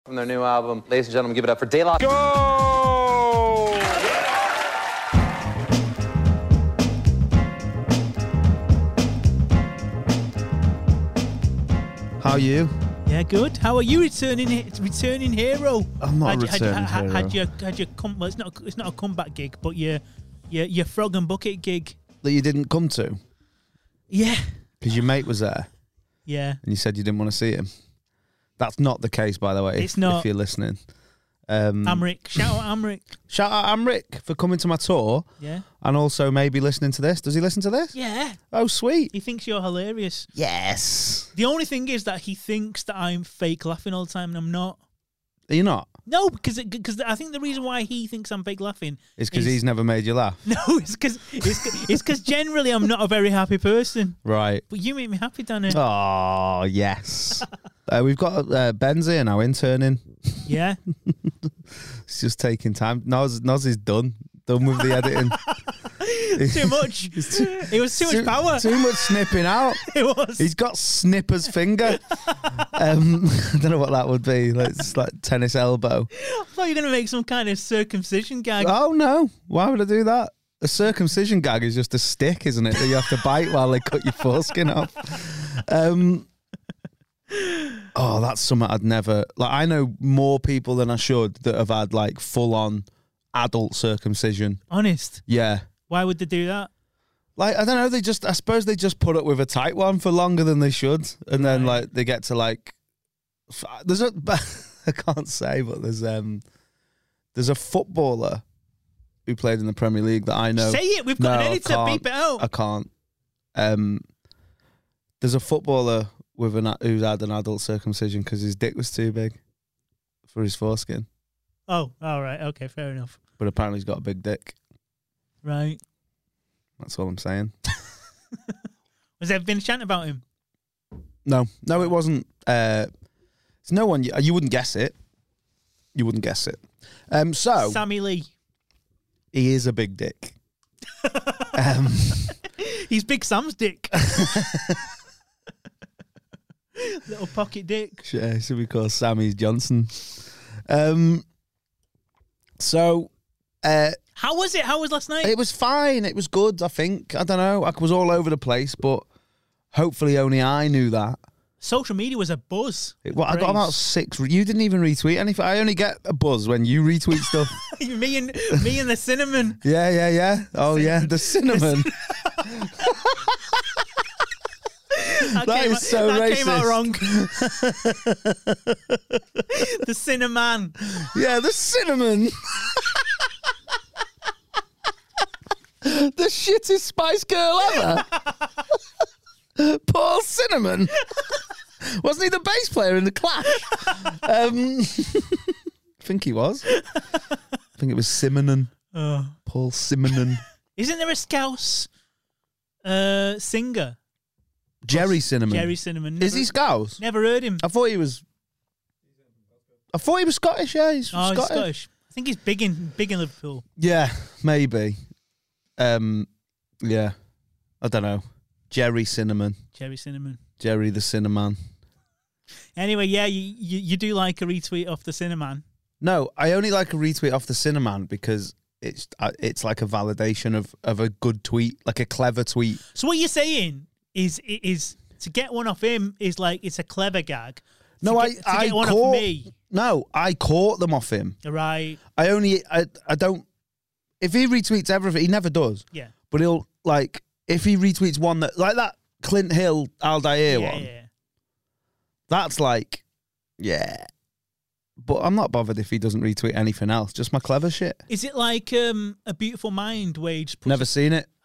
From their new album. Ladies and gentlemen, give it up for De La... Go! How are you? Yeah, good. How are you returning hero? I'm not a returning hero. Had your well, it's not a comeback gig, but your frog and bucket gig. That you didn't come to? Yeah. Because your mate was there. Yeah. And you said you didn't want to see him. That's not the case, by the way. It's not. If you're listening. Amrik. Shout out Amrik. Shout out Amrik for coming to my tour. Yeah. And also maybe listening to this. Does he listen to this? Yeah. Oh, sweet. He thinks you're hilarious. Yes. The only thing is that he thinks that I'm fake laughing all the time, and I'm not. Are you not? No, because I think the reason why he thinks I'm fake laughing is because he's never made you laugh. No, it's because generally I'm not a very happy person. Right. But you make me happy, Danny. Oh, yes. We've got Ben's here now, interning. Yeah. It's just taking time. Noz is done with the editing. Too much. It was too much power. Too much snipping out. It was. He's got snipper's finger. I don't know what that would be. It's like tennis elbow. I thought you were going to make some kind of circumcision gag. Oh, no. Why would I do that? A circumcision gag is just a stick, isn't it? That you have to bite while they cut your foreskin off. Oh, that's something I'd never... Like, I know more people than I should that have had, like, full-on adult circumcision. Honest? Yeah. Why would they do that? Like, I don't know, I suppose they just put up with a tight one for longer than they should. And then, like, they get to, like... I can't say, but there's a footballer who played in the Premier League that I know. Say it, we've got an editor, beep it out. I can't. There's a footballer who's had an adult circumcision because his dick was too big for his foreskin. Oh, all right, okay, fair enough. But apparently he's got a big dick. Right. That's all I'm saying. Has there been a chant about him? No, it wasn't. It's no one. You wouldn't guess it. You wouldn't guess it. So Sammy Lee. He is a big dick. He's Big Sam's dick. Little pocket dick. Yeah, should we call Sammy Johnson? So, how was it? How was last night? It was fine. It was good, I think. I don't know. I was all over the place, but hopefully only I knew that. Social media was a buzz. I got about 6. You didn't even retweet anything. I only get a buzz when you retweet stuff. me and the cinnamon. Yeah. Oh, cinnamon. Yeah, the cinnamon. That is so racist. That came out wrong. The cinnamon. Yeah, the cinnamon. The shittest Spice Girl ever. Paul Cinnamon. Wasn't he the bass player in The Clash? I think he was. I think it was Simonon. Oh. Paul Simonon. Isn't there a Scouse singer? Jerry Cinnamon. Jerry Cinnamon. Is he Scouse? Never heard him. I thought he was Scottish, yeah. He's Scottish. I think he's big in Liverpool. Yeah, maybe. Yeah. I don't know. Jerry Cinnamon. Jerry the Cinnamon. Anyway, yeah, you do like a retweet off the Cinnamon. No, I only like a retweet off the Cinnamon because it's like a validation of a good tweet, like a clever tweet. So what you're saying is to get one off him is like it's a clever gag. I caught them off him. Right. I don't. If he retweets everything, he never does. Yeah. But he'll if he retweets one that like that Clint Hill Aldair one. Yeah. That's yeah. But I'm not bothered if he doesn't retweet anything else. Just my clever shit. Is it like A Beautiful Mind where you just Never seen it.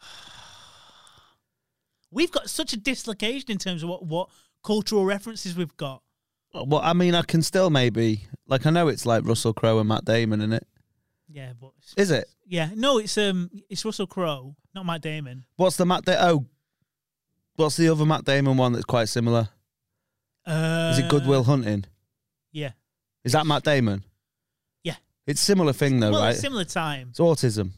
We've got such a dislocation in terms of what cultural references we've got. Well, I mean, I can still maybe I know it's like Russell Crowe and Matt Damon, isn't it? Yeah, but is it? Yeah, no, it's Russell Crowe, not Matt Damon. What's the what's the other Matt Damon one that's quite similar? Is it Good Will Hunting? Yeah. Is that Matt Damon? Yeah. It's a similar thing though, right? It's similar time. It's autism.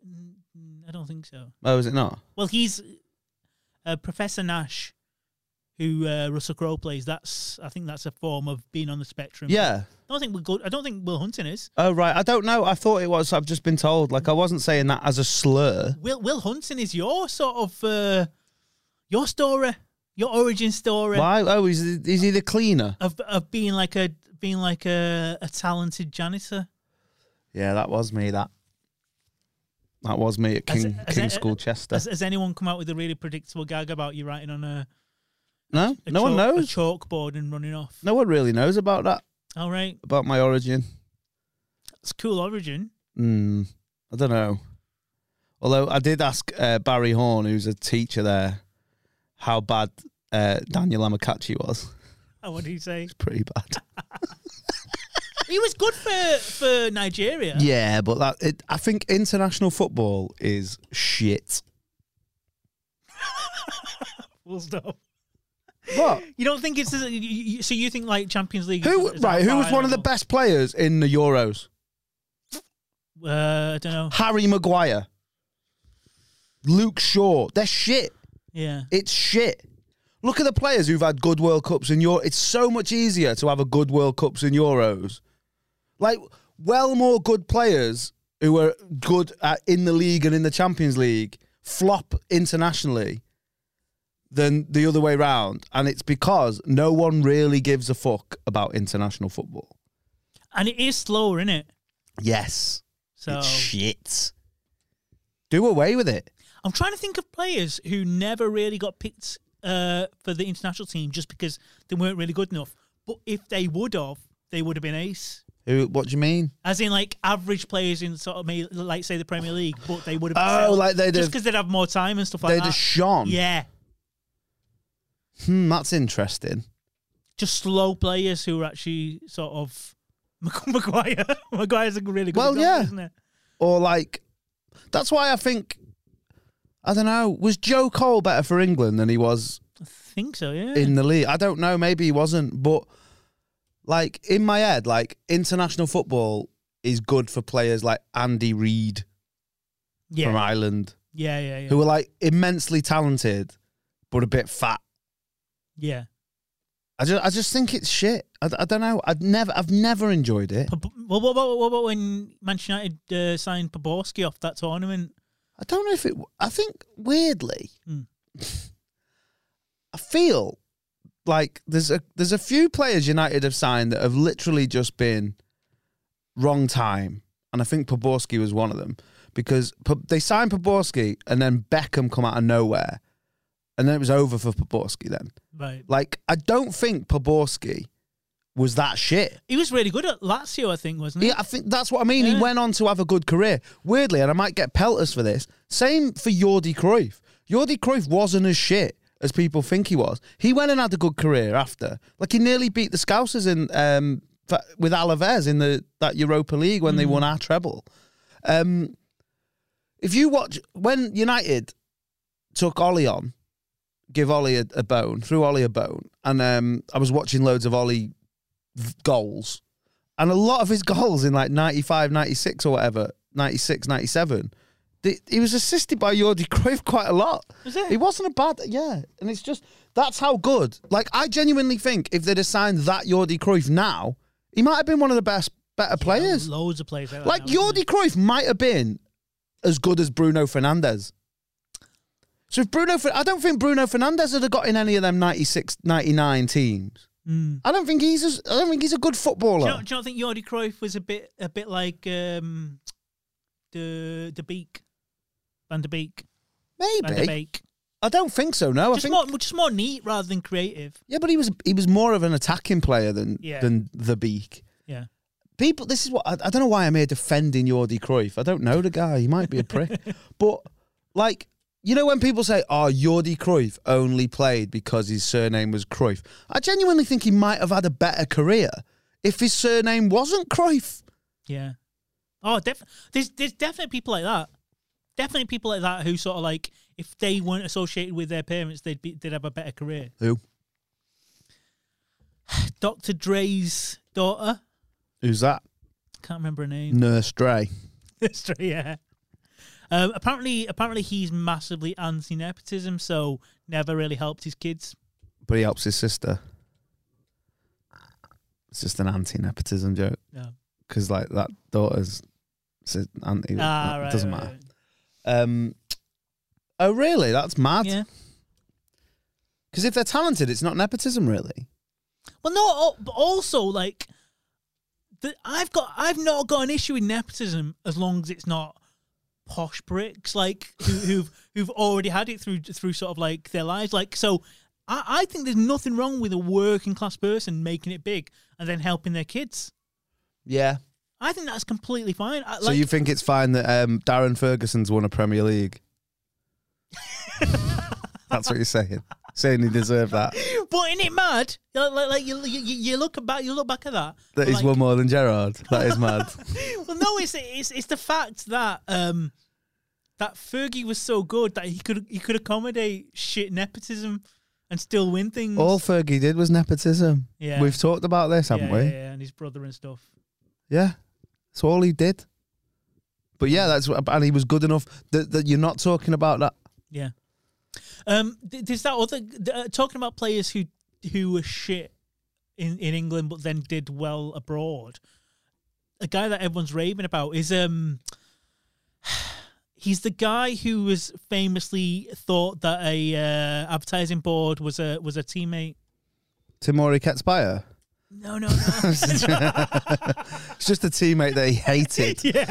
I don't think so. Oh, is it not? Well, he's Professor Nash, who Russell Crowe plays, I think that's a form of being on the spectrum. Yeah. I don't think Will Hunting is. Oh, right. I don't know. I thought it was. I've just been told. Like, I wasn't saying that as a slur. Will Hunting is your sort of your story, your origin story. Why? Oh, is he the cleaner? Of being like a talented janitor. Yeah, that was me. That was me at King's School, Chester. Has anyone come out with a really predictable gag about you writing on a No one knows. A chalkboard and running off? No one really knows about that. All right. About my origin. It's a cool origin. I don't know. Although I did ask Barry Horn, who's a teacher there, how bad Daniel Amokachi was. Oh, what did he say? It's pretty bad. He was good for Nigeria. Yeah, but I think international football is shit. Full stop. What? You don't think it's so? You think like Champions League? Who is was one of the best players in the Euros? I don't know. Harry Maguire, Luke Shaw. They're shit. Yeah, it's shit. Look at the players who've had good World Cups in It's so much easier to have a good World Cups in Euros. Like, well more good players who are good in the league and in the Champions League flop internationally than the other way round. And it's because no one really gives a fuck about international football. And it is slower, isn't it? Yes. So it's shit. Do away with it. I'm trying to think of players who never really got picked for the international team just because they weren't really good enough. But if they would have been ace. What do you mean? As in, like, average players in sort of, like, say, the Premier League, but they would have... Oh, like they'd just because they'd have more time and stuff like that. They'd have shone. Yeah. That's interesting. Just slow players who are actually sort of... Maguire. Maguire's a really good example, yeah. isn't it? Or, like... That's why I think... I don't know. Was Joe Cole better for England than he was... I think so, yeah. In the league? I don't know. Maybe he wasn't, but... Like, in my head, like, international football is good for players like Andy Reid from Ireland. Yeah. Who are, like, immensely talented, but a bit fat. Yeah. I just think it's shit. I don't know. I've never enjoyed it. What about when Manchester United signed Poborski off that tournament? I don't know if it... I think, weirdly, I feel... Like, there's a few players United have signed that have literally just been wrong time. And I think Poborski was one of them. Because they signed Poborski and then Beckham come out of nowhere. And then it was over for Poborski then. Right. Like, I don't think Poborski was that shit. He was really good at Lazio, I think, wasn't he? Yeah, I think that's what I mean. Yeah. He went on to have a good career. Weirdly, and I might get pelters for this, same for Jordi Cruyff. Jordi Cruyff wasn't as shit as people think he was. He went and had a good career after. Like, he nearly beat the Scousers with Alaves in that Europa League when they won our treble. If you watch... When United took Ollie on, give Ollie a bone, threw Ollie a bone, and I was watching loads of Ollie goals, and a lot of his goals in, like, 95, 96 or whatever, 96, 97... He was assisted by Jordi Cruyff quite a lot. Was it? He wasn't a bad... Yeah. And it's just... That's how good... Like, I genuinely think if they'd have signed that Jordi Cruyff now, he might have been one of the better players. Loads of players. Like, Jordi Cruyff might have been as good as Bruno Fernandes. So if I don't think Bruno Fernandes would have got in any of them 96, 99 teams. I don't think he's a good footballer. Do you not think Jordi Cruyff was a bit like the Beek? Van der Beek. Maybe. Van der Beek. I don't think so, no. Just more neat rather than creative. Yeah, but he was more of an attacking player than the Beak. Yeah. People, this is what... I don't know why I'm here defending Jordi Cruyff. I don't know the guy. He might be a prick. But, like, you know when people say, Jordi Cruyff only played because his surname was Cruyff? I genuinely think he might have had a better career if his surname wasn't Cruyff. Yeah. Oh, there's definitely people like that. Definitely people like that who sort of like, if they weren't associated with their parents, they'd have a better career. Who? Dr. Dre's daughter. Who's that? Can't remember her name. Nurse Dre. Nurse Dre, yeah. Apparently he's massively anti-nepotism, so never really helped his kids. but he helps his sister. It's just an anti-nepotism joke. Yeah. Because, like, that daughter's anti... Right, it doesn't right, matter. Oh, really? That's mad. Yeah. Because if they're talented, it's not nepotism, really. Well, no, but also, like, I've not got an issue with nepotism as long as it's not posh bricks, like, who've already had it through sort of, like, their lives. Like, so I think there's nothing wrong with a working class person making it big and then helping their kids. Yeah. I think that's completely fine. So you think it's fine that Darren Ferguson's won a Premier League? That's what you're saying. Saying he deserved that. But isn't it mad? Like you look back at that. That he's like, won more than Gerrard. That is mad. Well, no, it's the fact that that Fergie was so good that he could accommodate shit nepotism and still win things. All Fergie did was nepotism. Yeah. We've talked about this, haven't we? Yeah, and his brother and stuff. Yeah. That's all he did. But yeah, and he was good enough that you're not talking about that. Yeah. There's that other talking about players who were shit in England but then did well abroad. A guy that everyone's raving about is he's the guy who was famously thought that a advertising board was a teammate. Timori Ketspire. No. It's just a teammate that he hated. Yeah.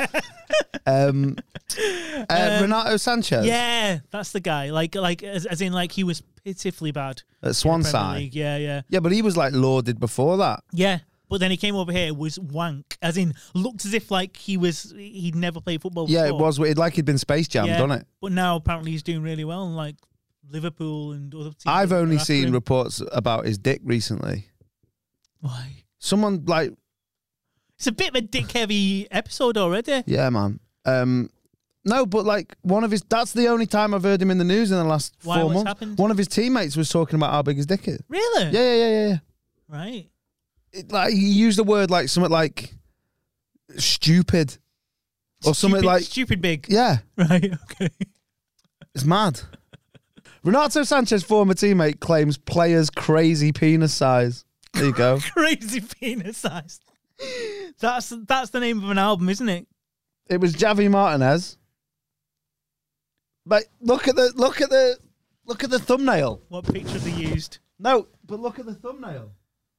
Renato Sanchez. Yeah, that's the guy. Like as in like he was pitifully bad At in the Swanside. Premier League. Yeah. Yeah, but he was like lauded before that. Yeah. But then he came over here, was wank, as in looked as if like he'd never played football before. Yeah, it was like he'd been Space Jam, Yeah, done it? But now apparently he's doing really well, and like Liverpool and other teams. I've are only after seen him. reports about his dick recently. Why? Someone like, It's a bit of a dick-heavy episode already. yeah, man. No, but like that's the only time I've heard him in the news in the last Why, 4 what's months. happened? One of his teammates was talking about how big his dick is. Really? Yeah. Right. Like he used a word like something like stupid or something like stupid big. yeah. Right. Okay. It's mad. Renato Sanchez, former teammate, claims player's crazy penis size. There you go. Crazy penis size. That's the name of an album, isn't it? It was Javi Martinez. But look at the thumbnail. What picture they used? No, but look at the thumbnail.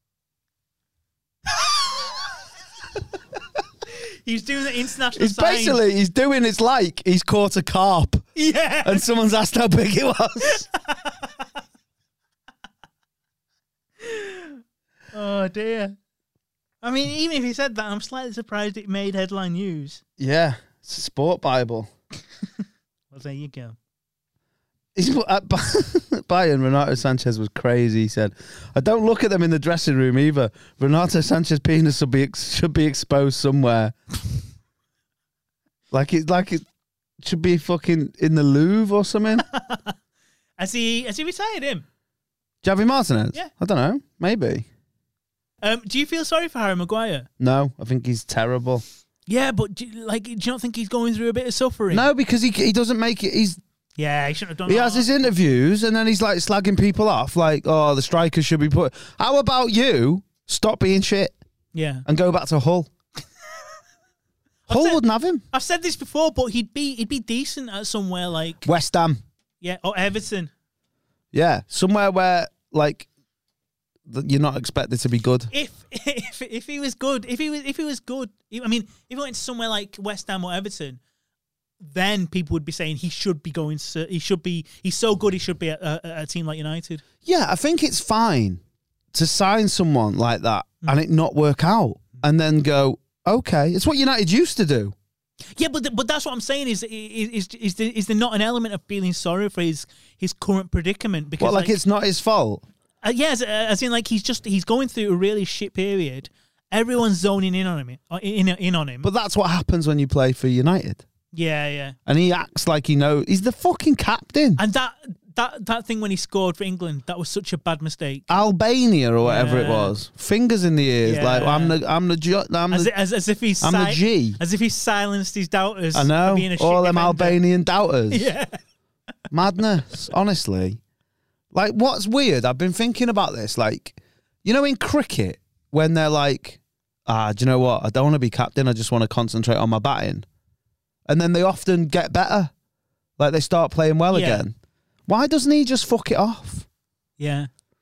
He's doing the international It's sign. basically he's doing it's like he's caught a carp Yeah. and someone's asked how big it was. Oh dear. I mean, even if he said that, I'm slightly surprised it made headline news. Yeah, it's a sport Bible. Well, there you go. He's at Bayern. Renato Sanchez was crazy. He said, "I don't look at them in the dressing room either. Renato Sanchez's penis should be exposed somewhere. like it should be fucking in the Louvre or something." Has he retired him? Javi Martinez? Yeah. I don't know. Maybe. Do you feel sorry for Harry Maguire? No, I think he's terrible. Yeah, but do you not think he's going through a bit of suffering? No, because he doesn't make it. Yeah, he shouldn't have done He that. has his interviews and then he's like slagging people off, like, "Oh, the strikers should be put." How about you stop being shit Yeah. and go back to Hull? Hull said- wouldn't have him. I've said this before, but he'd be decent at somewhere like West Ham. or Everton. Yeah, somewhere where like you're not expected to be good. If he was good, if he was good, I mean, if he went to somewhere like West Ham or Everton, then people would be saying he should be going. He's so good. He should be at a team like United. Yeah, I think it's fine to sign someone like that and it not work out, and then go, okay, it's what United used to do. Yeah, but that's what I'm saying. Is there not an element of feeling sorry for his current predicament? Because Well, like it's not his fault. yeah, as in like he's going through a really shit period. Everyone's zoning in on him. In on him. But that's what happens when you play for United. Yeah. And he acts like he knows. He's the fucking captain. And that thing when he scored for England, that was such a bad mistake. Albania or whatever it Yeah. was. Fingers in the ears. Yeah. Like I'm the As if he's I'm the G. as if he's silenced his doubters. I for know. being a shit All them defender. Albanian doubters. Yeah. Madness. Honestly. Like, what's weird? I've been thinking about this. Like, you know, in cricket, when they're like, do you know what? I don't want to be captain. I just want to concentrate on my batting. And then they often get better. Like, they start playing well again. Why doesn't he just fuck it off? Yeah.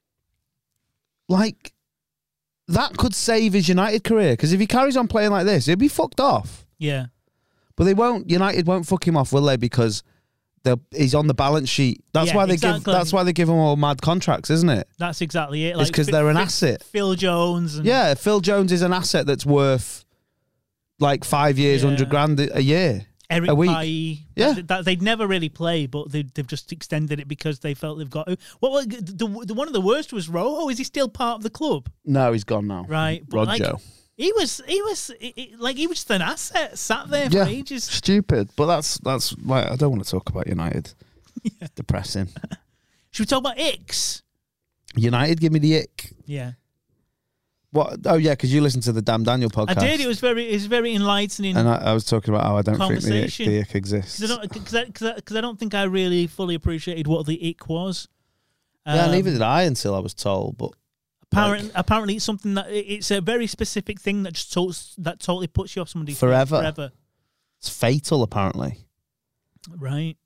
Like, that could save his United career. Because if he carries on playing like this, he'll be fucked off. Yeah. But they won't. United won't fuck him off, will they? Because he's on the balance sheet. That's why they give. That's why they give him all mad contracts, isn't it? That's exactly it. It's because they're an asset. Phil Jones. And Yeah, Phil Jones is an asset that's worth like 5 years, 100 grand a year. Eric a week. Bailly. Yeah. They'd never really play, but they've just extended it because they felt they've got. Well, the one of the worst was Rojo. Is he still part of the club? No, he's gone now. Right, but Rojo. He was just an asset, sat there for ages. Stupid, but that's like, I don't want to talk about United. It's depressing. Should we talk about Icks? United, give me the ick. Yeah. What? Oh yeah, because you listened to the Damn Daniel podcast. I did. It was very enlightening. And I was talking about how I don't think Conversation. the ick exists. Because I don't think I really fully appreciated what the ick was. Yeah, neither did I until I was told. But apparently, it's something that it's a very specific thing that just totally puts you off somebody forever. It's fatal, apparently. Right.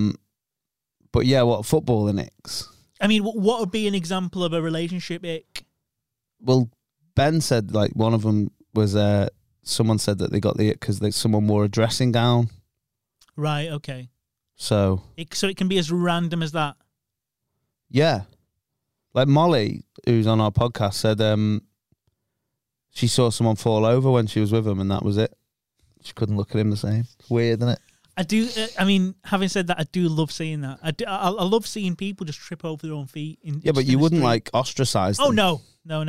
But yeah, what footballing icks? I mean, what would be an example of a relationship ick? Well, Ben said like one of them was someone said that they got the ick because someone wore a dressing gown. Right. Okay. So it can be as random as that. Yeah. Like Molly, who's on our podcast, said she saw someone fall over when she was with him, and that was it. She couldn't look at him the same. Weird, isn't it? I do. I mean, having said that, I do love seeing that. I love seeing people just trip over their own feet. Yeah, but you wouldn't like ostracize them. Oh no.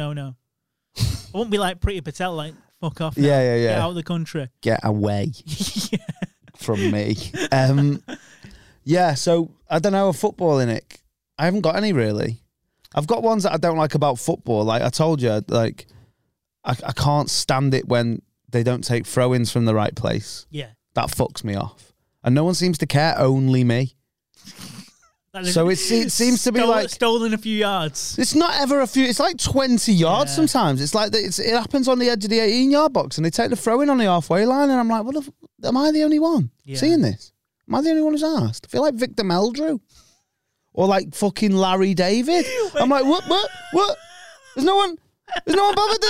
I wouldn't be like Priti Patel, like fuck off. Now. Yeah. Get out of the country. Get away from me. Yeah. So I don't know, a footballing ick. I haven't got any really. I've got ones that I don't like about football. Like I told you, like I can't stand it when they don't take throw-ins from the right place. Yeah. That fucks me off. And no one seems to care, only me. So it seems to be like... Stolen a few yards. It's not ever a few... It's like 20 yards sometimes. It's like it happens on the edge of the 18-yard box and they take the throw-in on the halfway line and I'm like, am I the only one seeing this? Am I the only one who's asked? I feel like Victor Meldrew. Or like fucking Larry David. I'm like, what? There's no one bothered.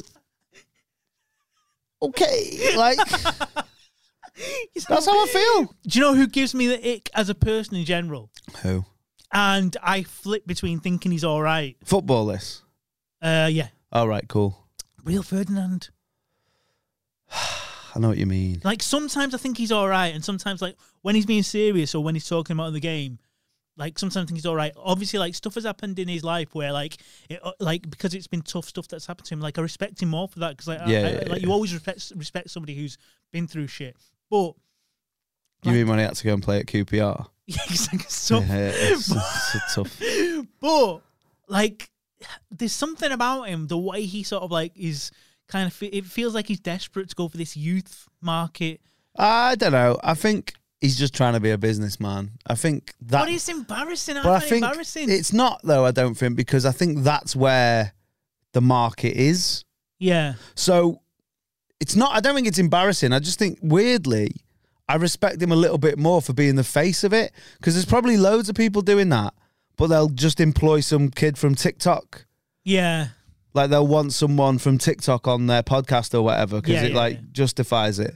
Okay, like... That's how I feel. Do you know who gives me the ick as a person in general? Who? And I flip between thinking he's all right. Football this? Yeah. All right, cool. Rio Ferdinand. I know what you mean. Like, sometimes I think he's all right, and sometimes, like, when he's being serious or when he's talking about the game, like, sometimes I think he's all right. Obviously, like, stuff has happened in his life where, like, because it's been tough stuff that's happened to him, like, I respect him more for that because, like, you always respect somebody who's been through shit. But you mean when he had to go and play at QPR? Yeah, it's tough. Yeah, it's tough. But like, there's something about him, the way he sort of like is kind of. It feels like he's desperate to go for this youth market. I don't know. I think he's just trying to be a businessman. I think that. But it's embarrassing. I think embarrassing. It's not though. I don't think because I think that's where the market is. Yeah. So. It's not, I don't think it's embarrassing. I just think, weirdly, I respect him a little bit more for being the face of it. Because there's probably loads of people doing that, but they'll just employ some kid from TikTok. Yeah. Like, they'll want someone from TikTok on their podcast or whatever, because it justifies it.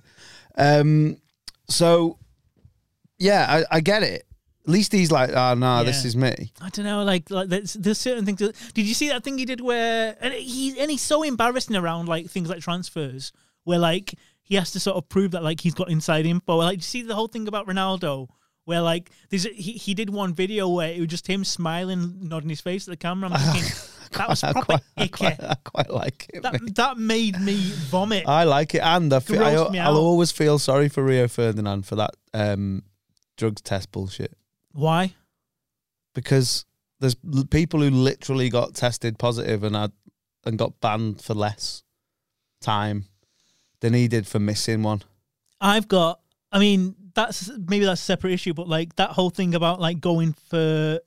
So, yeah, I get it. At least he's like, this is me. I don't know, like there's certain things. Did you see that thing he did where, and he's so embarrassing around, like, things like transfers, where, like, he has to sort of prove that, like, he's got inside info. Like, you see the whole thing about Ronaldo, where, like, he did one video where it was just him smiling, nodding his face at the camera. I'm thinking, that was proper icky. I quite like it. That made me vomit. I like it, and I'll always feel sorry for Rio Ferdinand for that drugs test bullshit. Why? Because there's people who literally got tested positive and got banned for less time than he did for missing one. I mean, that's a separate issue, but like that whole thing about like going for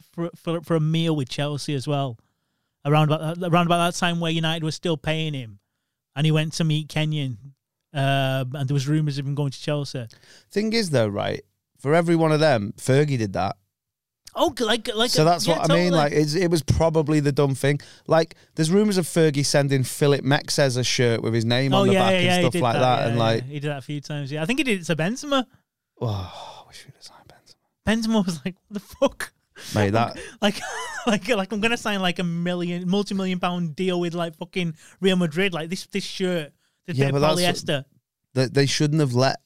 a meal with Chelsea as well, around about that time where United was still paying him, and he went to meet Kenyon, and there was rumours of him going to Chelsea. Thing is, though, right? For every one of them, Fergie did that. Oh, like so that's what I mean. Like, it was probably the dumb thing. Like, there's rumours of Fergie sending Philip Mexes a shirt with his name on the back and stuff like that. And like, he did that a few times. Yeah, I think he did it to Benzema. Oh, I wish we'd have signed Benzema. Benzema was like, "What the fuck, mate?" That like I'm gonna sign like a multi-million-pound deal with like fucking Real Madrid. Like this shirt, this bit of polyester. They shouldn't have let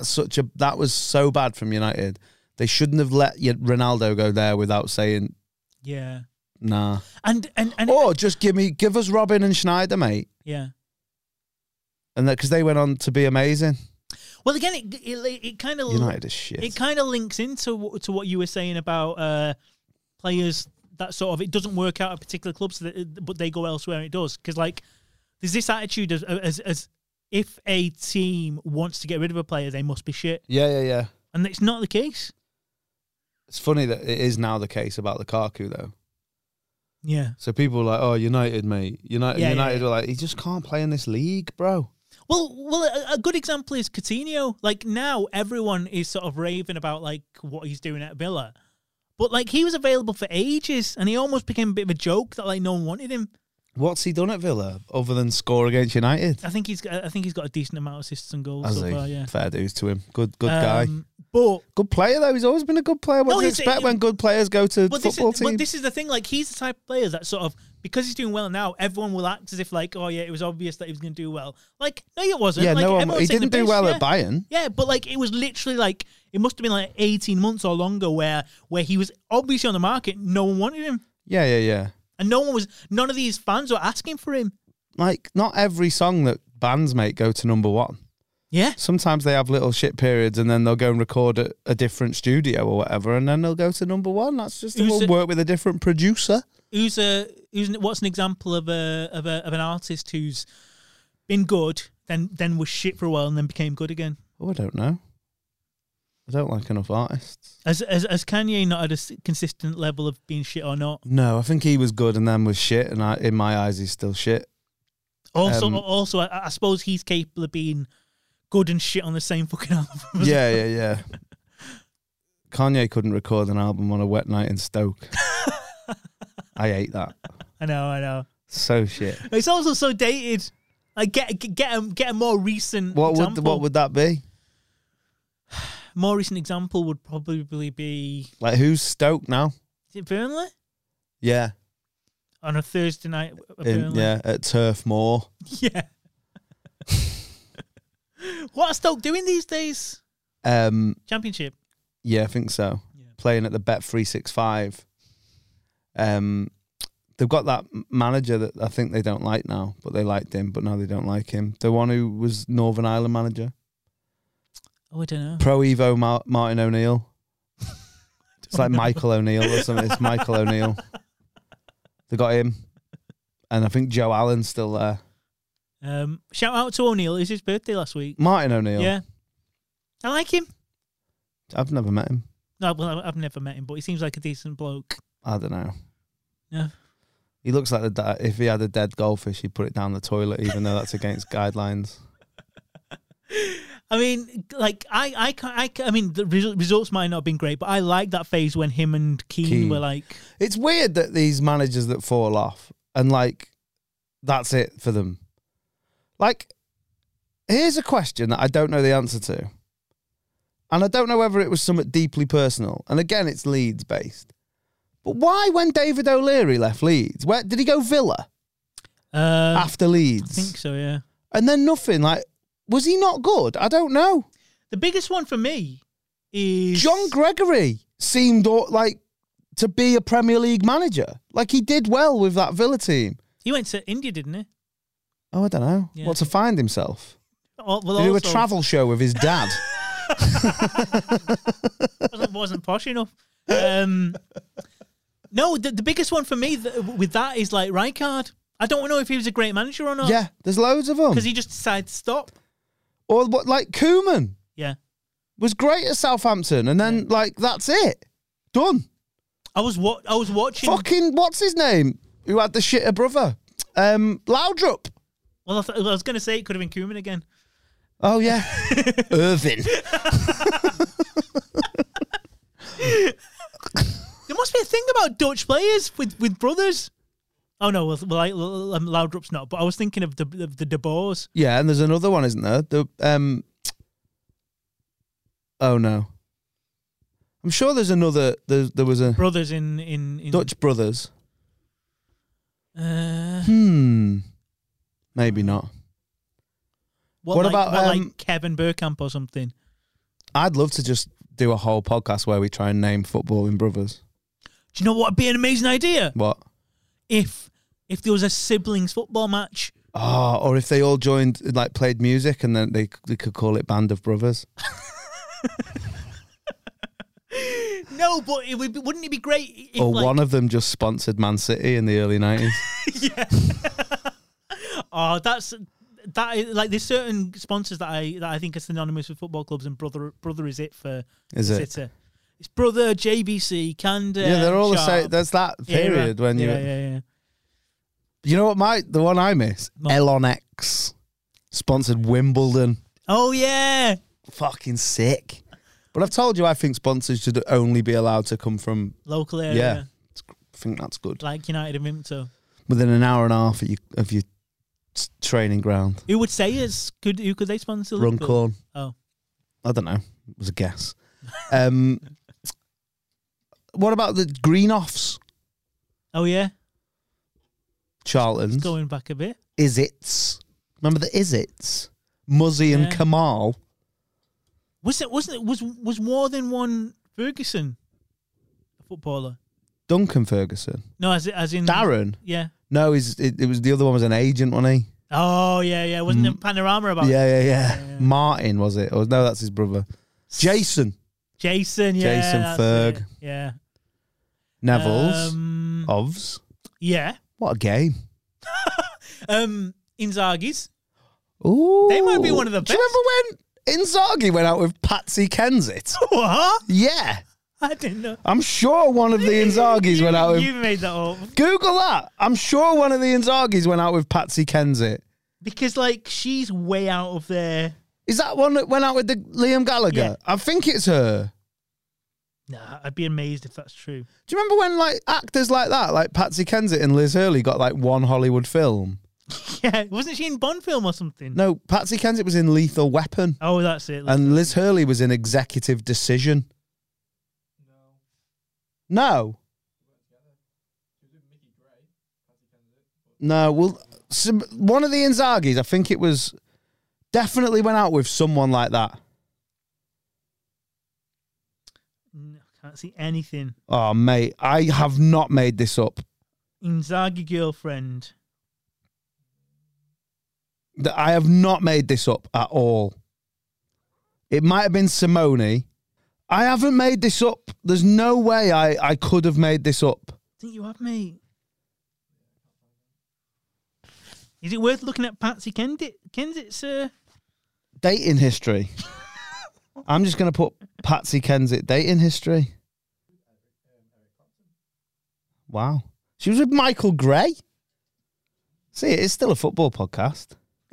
that was so bad from United. They shouldn't have let Ronaldo go there without saying, yeah, nah. And or just give us Robin and Schneider, mate. Yeah. And that because they went on to be amazing. Well, again, it kind of United is shit. It kind of links into what you were saying about players that sort of it doesn't work out at particular clubs, but they go elsewhere and it does. Because like there's this attitude as if a team wants to get rid of a player, they must be shit. Yeah. And it's not the case. It's funny that it is now the case about Lukaku, though. Yeah. So people are like, "Oh, United, mate. United were like, he just can't play in this league, bro." Well, a good example is Coutinho. Like now, everyone is sort of raving about like what he's doing at Villa, but like he was available for ages, and he almost became a bit of a joke that like no one wanted him. What's he done at Villa other than score against United? I think he's got a decent amount of assists and goals so far. Yeah, fair dues to him. Good guy. But good player though. He's always been a good player. What do you expect when good players go to football teams? But this is the thing. Like he's the type of player that sort of because he's doing well now, everyone will act as if like, oh yeah, it was obvious that he was going to do well. Like no, it wasn't. Yeah, like, he didn't do well at Bayern. Yeah, but like it was literally like it must have been like 18 months or longer where he was obviously on the market. No one wanted him. Yeah. And none of these fans were asking for him. Like, not every song that bands make go to number one. Yeah. Sometimes they have little shit periods and then they'll go and record at a different studio or whatever and then they'll go to number one. That's just they'll work with a different producer. What's an example of an artist who's been good, then was shit for a while and then became good again? Oh, I don't know. I don't like enough artists. Has Kanye not had a consistent level of being shit or not? No, I think he was good and then was shit, and in my eyes, he's still shit. Also, I suppose he's capable of being good and shit on the same fucking album. Yeah. Kanye couldn't record an album on a wet night in Stoke. I hate that. I know. So shit. It's also so dated. Like get a more recent. What would that be? More recent example would probably be like who's Stoke now? Is it Burnley? Yeah. On a Thursday night at Burnley. At Turf Moor. Yeah. What are Stoke doing these days? Championship. Yeah, I think so. Yeah. Playing at the Bet365. They've got that manager that I think they don't like now, but they liked him, but now they don't like him. The one who was Northern Ireland manager. Oh, I don't know. Pro Evo Martin O'Neill. It's like Michael O'Neill or something. It's Michael O'Neill. They got him. And I think Joe Allen's still there. Shout out to O'Neill. It was his birthday last week. Martin O'Neill. Yeah. I like him. I've never met him. No, well, I've never met him, but he seems like a decent bloke. I don't know. Yeah. He looks like if he had a dead goldfish, he'd put it down the toilet, even though that's against guidelines. I mean, like I mean, the results might not have been great, but I like that phase when him and Keane were like. It's weird that these managers that fall off and like that's it for them. Like, here's a question that I don't know the answer to, and I don't know whether it was somewhat deeply personal. And again, it's Leeds based. But why, when David O'Leary left Leeds, where did he go? Villa after Leeds, I think so. Yeah, and then nothing. Like. Was he not good? I don't know. The biggest one for me is... John Gregory seemed like to be a Premier League manager. Like he did well with that Villa team. He went to India, didn't he? Oh, I don't know. Yeah. What, to find himself? Well, to do a travel show with his dad. wasn't posh enough. No, the biggest one for me with that is like Rijkaard. I don't know if he was a great manager or not. Yeah, there's loads of them. Because he just decided to stop. Or what, like Koeman. Yeah. Was great at Southampton, and then like that's it, done. I was watching. Fucking what's his name? Who had the shitter brother? Laudrup. Well, I was going to say it could have been Koeman again. Oh yeah, Irvin. There must be a thing about Dutch players with brothers. Oh no, well, Laudrup's not. But I was thinking of the De Boers. Yeah, and there's another one, isn't there? Oh no, I'm sure there's another. There was a Brothers in Dutch brothers. Maybe not. What about like Kevin Burkamp or something? I'd love to just do a whole podcast where we try and name footballing brothers. Do you know what would be an amazing idea? What? If there was a siblings football match. Oh, or if they all joined, like played music, and then they could call it Band of Brothers. No, but wouldn't it be great if Or one of them just sponsored Man City in the early 90s. Yeah. Oh, that is, like there's certain sponsors that I think are synonymous with football clubs, and brother is it for City. It's Brother, JVC, Canda. Yeah, they're all Sharp. the same. There's that period when you. Yeah. You know what? The one I miss, Elon X, sponsored Wimbledon. Oh yeah. Fucking sick. But I've told you, I think sponsors should only be allowed to come from local area. Yeah, I think that's good. Like United and Vimto. Within an hour and a half of your training ground. Who would say is could they sponsor? Runcorn. Oh, I don't know. It was a guess. What about the Greenoffs? Oh yeah. Charlton's. Going back a bit. Izits. Remember the Izits? Muzzy and Kamal. Was more than one Ferguson a footballer? Duncan Ferguson. No, as in Darren. Yeah. No, it was the other one was an agent, wasn't he? Oh yeah. Wasn't it Panorama about? Yeah. Martin was it? Or no, that's his brother. Jason. Jason Ferg. It. Yeah. Neville's. Ovs. Yeah. What a game. Inzaghi's. Ooh. They might be one of the best. Do you remember when Inzaghi went out with Patsy Kensit? What? Yeah. I didn't know. I'm sure one of the Inzaghis went out with... You made that up. Google that. I'm sure one of the Inzaghis went out with Patsy Kensit. Because, like, she's way out of there. Is that one that went out with the Liam Gallagher? Yeah. I think it's her. Nah, I'd be amazed if that's true. Do you remember when, like, actors like that, like Patsy Kensit and Liz Hurley got, like, one Hollywood film? Yeah, wasn't she in Bond film or something? No, Patsy Kensit was in Lethal Weapon. Oh, that's it. And Liz Hurley was in Executive Decision. No. No, well, one of the Inzaghis, I think it was, definitely went out with someone like that. No, can't see anything. Oh, mate, I have not made this up. Inzaghi girlfriend. I have not made this up at all. It might have been Simone. I haven't made this up. There's no way I could have made this up. I think you have, mate. Is it worth looking at Patsy Kensit's dating history? I'm just going to put Patsy Kensit dating history. Wow. She was with Michael Gray. See, it's still a football podcast.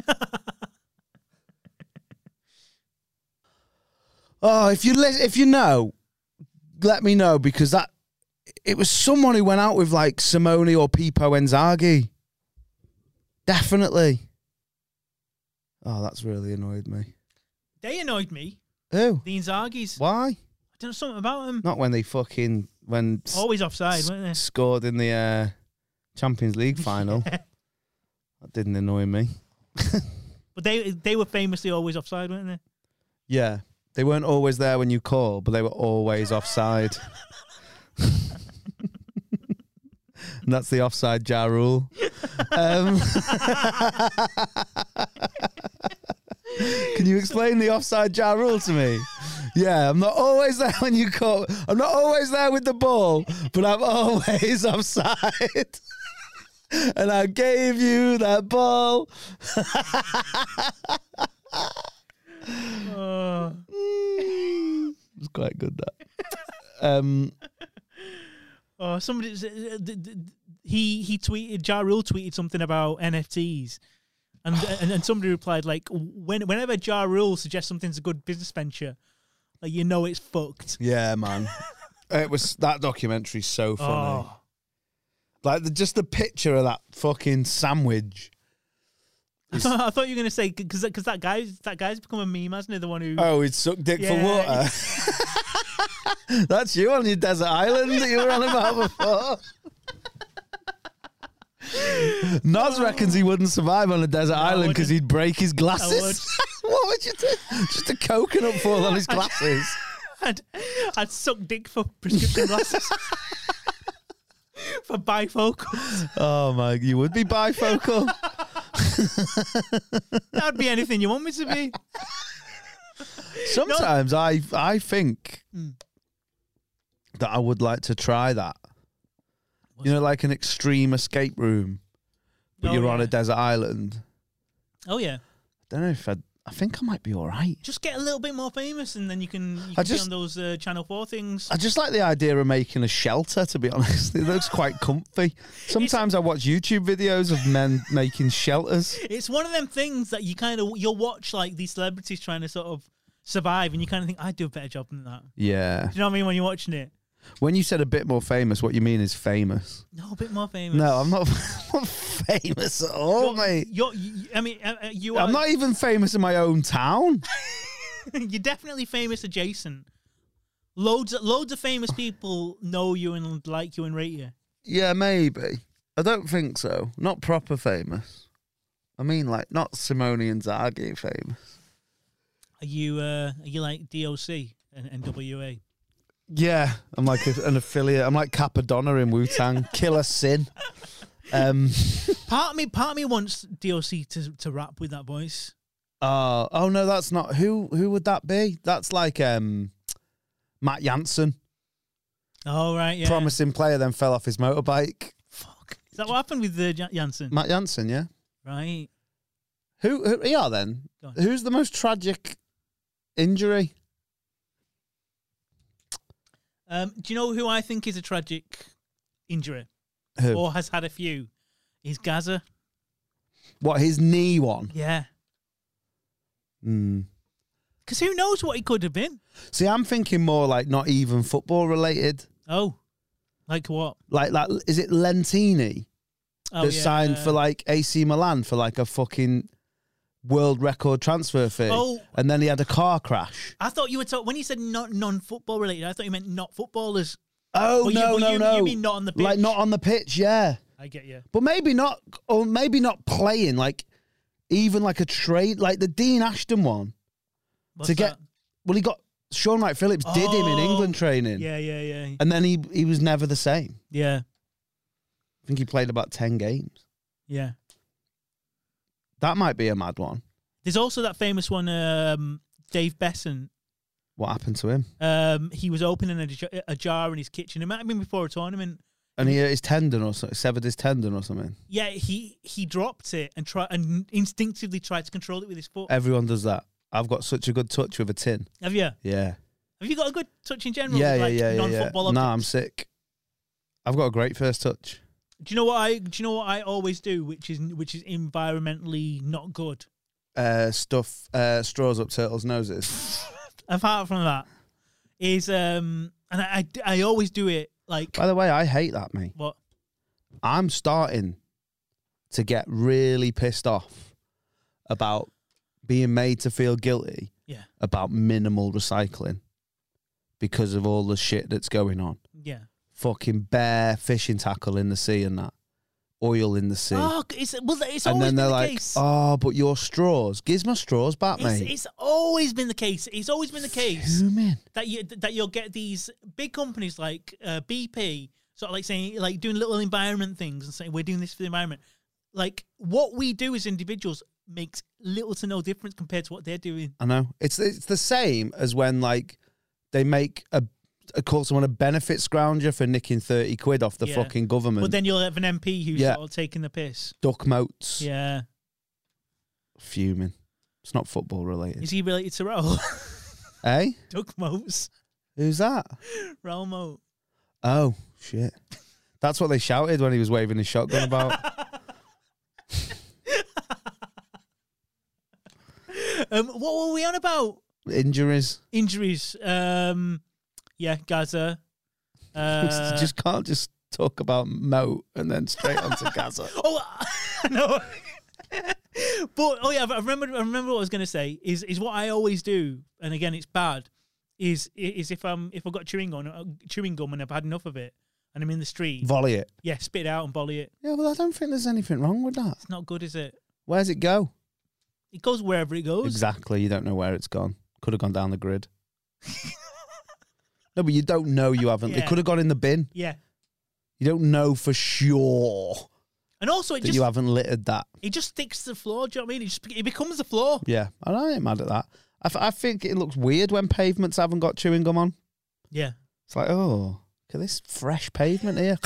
Oh, if you know, let me know, because it was someone who went out with like Simone or Pippo Inzaghi. Definitely. Oh, that's really annoyed me. They annoyed me. Who? The Inzaghis. Why? I don't know, something about them. Not when they Always offside, weren't they? Scored in the Champions League final. Yeah. That didn't annoy me. But they were famously always offside, weren't they? Yeah. They weren't always there when you call, but they were always offside. And that's the offside jar rule. Can you explain the offside jar rule to me? Yeah, I'm not always there when you call. I'm not always there with the ball, but I'm always offside. And I gave you that ball. Oh, somebody he tweeted. Ja Rule tweeted something about NFTs, and somebody replied like, whenever Ja Rule suggests something's a good business venture, like you know it's fucked. Yeah, man. It was that documentary's so funny. Oh. Like just the picture of that fucking sandwich. I thought you were going to say because that guy's become a meme, hasn't he? The one who He'd suck dick for Yeah. water. That's you on your desert island that you were on about before. Nos reckons he wouldn't survive on a desert island because wouldn't. he'd break his glasses. What would you do? Just a coconut fall on his glasses. I'd suck dick for prescription glasses. For bifocals. Oh my, you would be bifocal. That'd be anything you want me to be. Sometimes I think that I would like to try that. You know, like an extreme escape room, but you're on a desert island. Oh yeah. I don't know if I think I might be all right. Just get a little bit more famous, and then you can be on those Channel 4 things. I just like the idea of making a shelter, to be honest. It looks quite comfy. Sometimes I watch YouTube videos of men making shelters. It's one of them things that you'll watch like these celebrities trying to sort of survive, and you kind of think, I'd do a better job than that. Yeah. Do you know what I mean when you're watching it? When you said a bit more famous, what you mean is famous. No, a bit more famous. No, I'm not, not famous at all, mate. I'm not even famous in my own town. You're definitely famous adjacent. Loads of famous people know you and like you and rate you. Yeah, maybe. I don't think so. Not proper famous. I mean, like, not Simone Inzaghi famous. Are you like DOC and NWA? Yeah, I'm like an affiliate. I'm like Capadonna in Wu-Tang. Killer Sin. Part of me wants DOC to rap with that voice. Oh no, that's not. Who would that be? That's like Matt Jansen. Oh right, yeah. Promising player, then fell off his motorbike. Fuck. Is that what happened with Jansen? Matt Jansen, yeah. Right. Who yeah then? Go on. Who's the most tragic injury? Do you know who I think is a tragic injury? Who? Or has had a few? Is Gaza. What, his knee one? Yeah. Hmm. Because who knows what he could have been? See, I'm thinking more like not even football related. Oh. Like what? Like is it Lentini Oh, that signed for like AC Milan for like a fucking world record transfer fee? Oh. And then he had a car crash. I thought you were talking, when you said non-football related, I thought you meant not footballers. Oh, Well, no. You mean not on the pitch? Like not on the pitch, yeah. I get you. But maybe not, or maybe not playing, like even like a trade, like the Dean Ashton one. What's to get, that? well, he got, Sean Wright Phillips did him in England training. Yeah. And then he was never the same. Yeah. I think he played about 10 games. Yeah. That might be a mad one. There's also that famous one, Dave Besson. What happened to him? He was opening a jar in his kitchen. It might have been before a tournament. And he hurt his tendon or something, severed his tendon or something. Yeah, he dropped it and instinctively tried to control it with his foot. Everyone does that. I've got such a good touch with a tin. Have you? Yeah. Have you got a good touch in general? Yeah, with, like, yeah. non-football No, objects? I'm sick. I've got a great first touch. Do you know what I always do, which is environmentally not good? Stuff straws up turtles' noses. Apart from that, is and I always do it like. By the way, I hate that, mate. What? I'm starting to get really pissed off about being made to feel guilty about minimal recycling because of all the shit that's going on. Yeah. Fucking bare fishing tackle in the sea and that. Oil in the sea. Oh, it's and always then been they're the like, case. oh, but your straws. Gives my straws back, mate. It's always been the case. It's always been the case Fuming. that you'll get these big companies like BP, sort of like saying, like doing little environment things and saying we're doing this for the environment. Like what we do as individuals makes little to no difference compared to what they're doing. I know. It's the same as when like they make call someone a benefit scrounger for nicking 30 quid off the fucking government. But then you'll have an MP who's sort of taking the piss. Duck moats. Yeah. Fuming. It's not football related. Is he related to Raoul? Eh? Duck moats. Who's that? Ralmo. Oh, shit. That's what they shouted when he was waving his shotgun about. What were we on about? Injuries. Injuries. Yeah, Gaza. Just can't just talk about Mo and then straight onto Gaza. Oh, no. But I remember what I was going to say is what I always do, and again it's bad. Is if I've got chewing gum and I've had enough of it and I'm in the street, Volley it. yeah, spit it out and volley it. Yeah, well, I don't think there's anything wrong with that. It's not good, is it? Where's it go? It goes wherever it goes. Exactly. You don't know where it's gone. Could have gone down the grid. No, but you don't know you haven't. Yeah. It could have gone in the bin. Yeah, You don't know for sure and also that you haven't littered that. it just sticks to the floor. Do you know what I mean? It becomes the floor. Yeah, and I ain't mad at that. I think it looks weird when pavements haven't got chewing gum on. Yeah. It's like, oh, look at this fresh pavement here.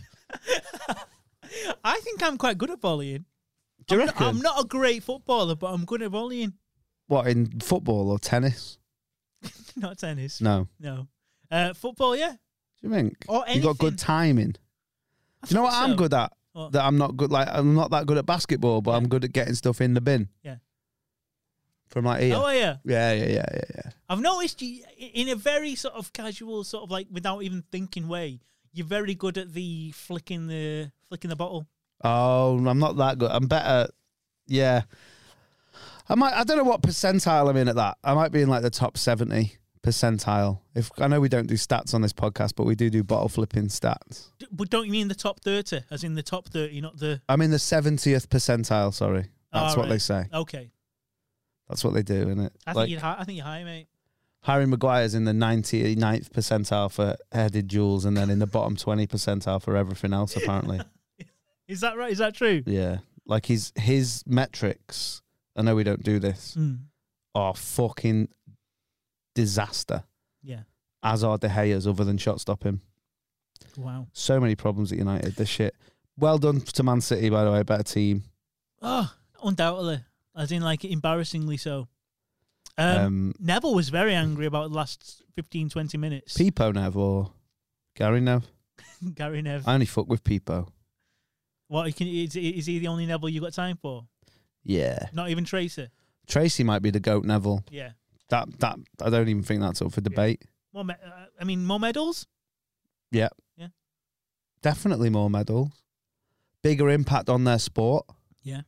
I think I'm quite good at volleying. Do you I'm reckon? I'm not a great footballer, but I'm good at volleying. What, in football or tennis? Not tennis. No. No. Football, yeah. Do you think? Or You got good anything. timing. Do you know what thought I'm so. good at? What? That I'm not good. Like I'm not that good at basketball, but I'm good at getting stuff in the bin. Yeah. From like here. Oh, yeah. Yeah. I've noticed you in a very sort of casual, sort of like without even thinking way. You're very good at the flicking the bottle. Oh, I'm not that good. I'm better. Yeah. I don't know what percentile I'm in at that. I might be in like the top 70 percentile. If I know we don't do stats on this podcast, but we do bottle flipping stats. But don't you mean the top 30? As in the top 30, not the... I'm in the 70th percentile, sorry. That's what right. they say. Okay. That's what they do, isn't it? I think you're high, mate. Harry Maguire's in the 99th percentile for headed duels and then in the bottom 20 percentile for everything else, apparently. Is that right? Is that true? Yeah. Like his metrics, I know we don't do this, are fucking disaster. Yeah. As are De Gea's other than shot stopping. Wow. So many problems at United. This shit. Well done to Man City, by the way. Better team. Oh, undoubtedly. As in, like, embarrassingly so. Neville was very angry about the last 15, 20 minutes. Peepo Nev or Gary Nev? Gary Nev. I only fuck with Peepo. What, is he the only Neville you got time for? Yeah. Not even Tracer? Tracy might be the GOAT Neville. Yeah. That I don't even think that's up for debate. More medals? Yeah. Yeah. Definitely more medals. Bigger impact on their sport. Yeah.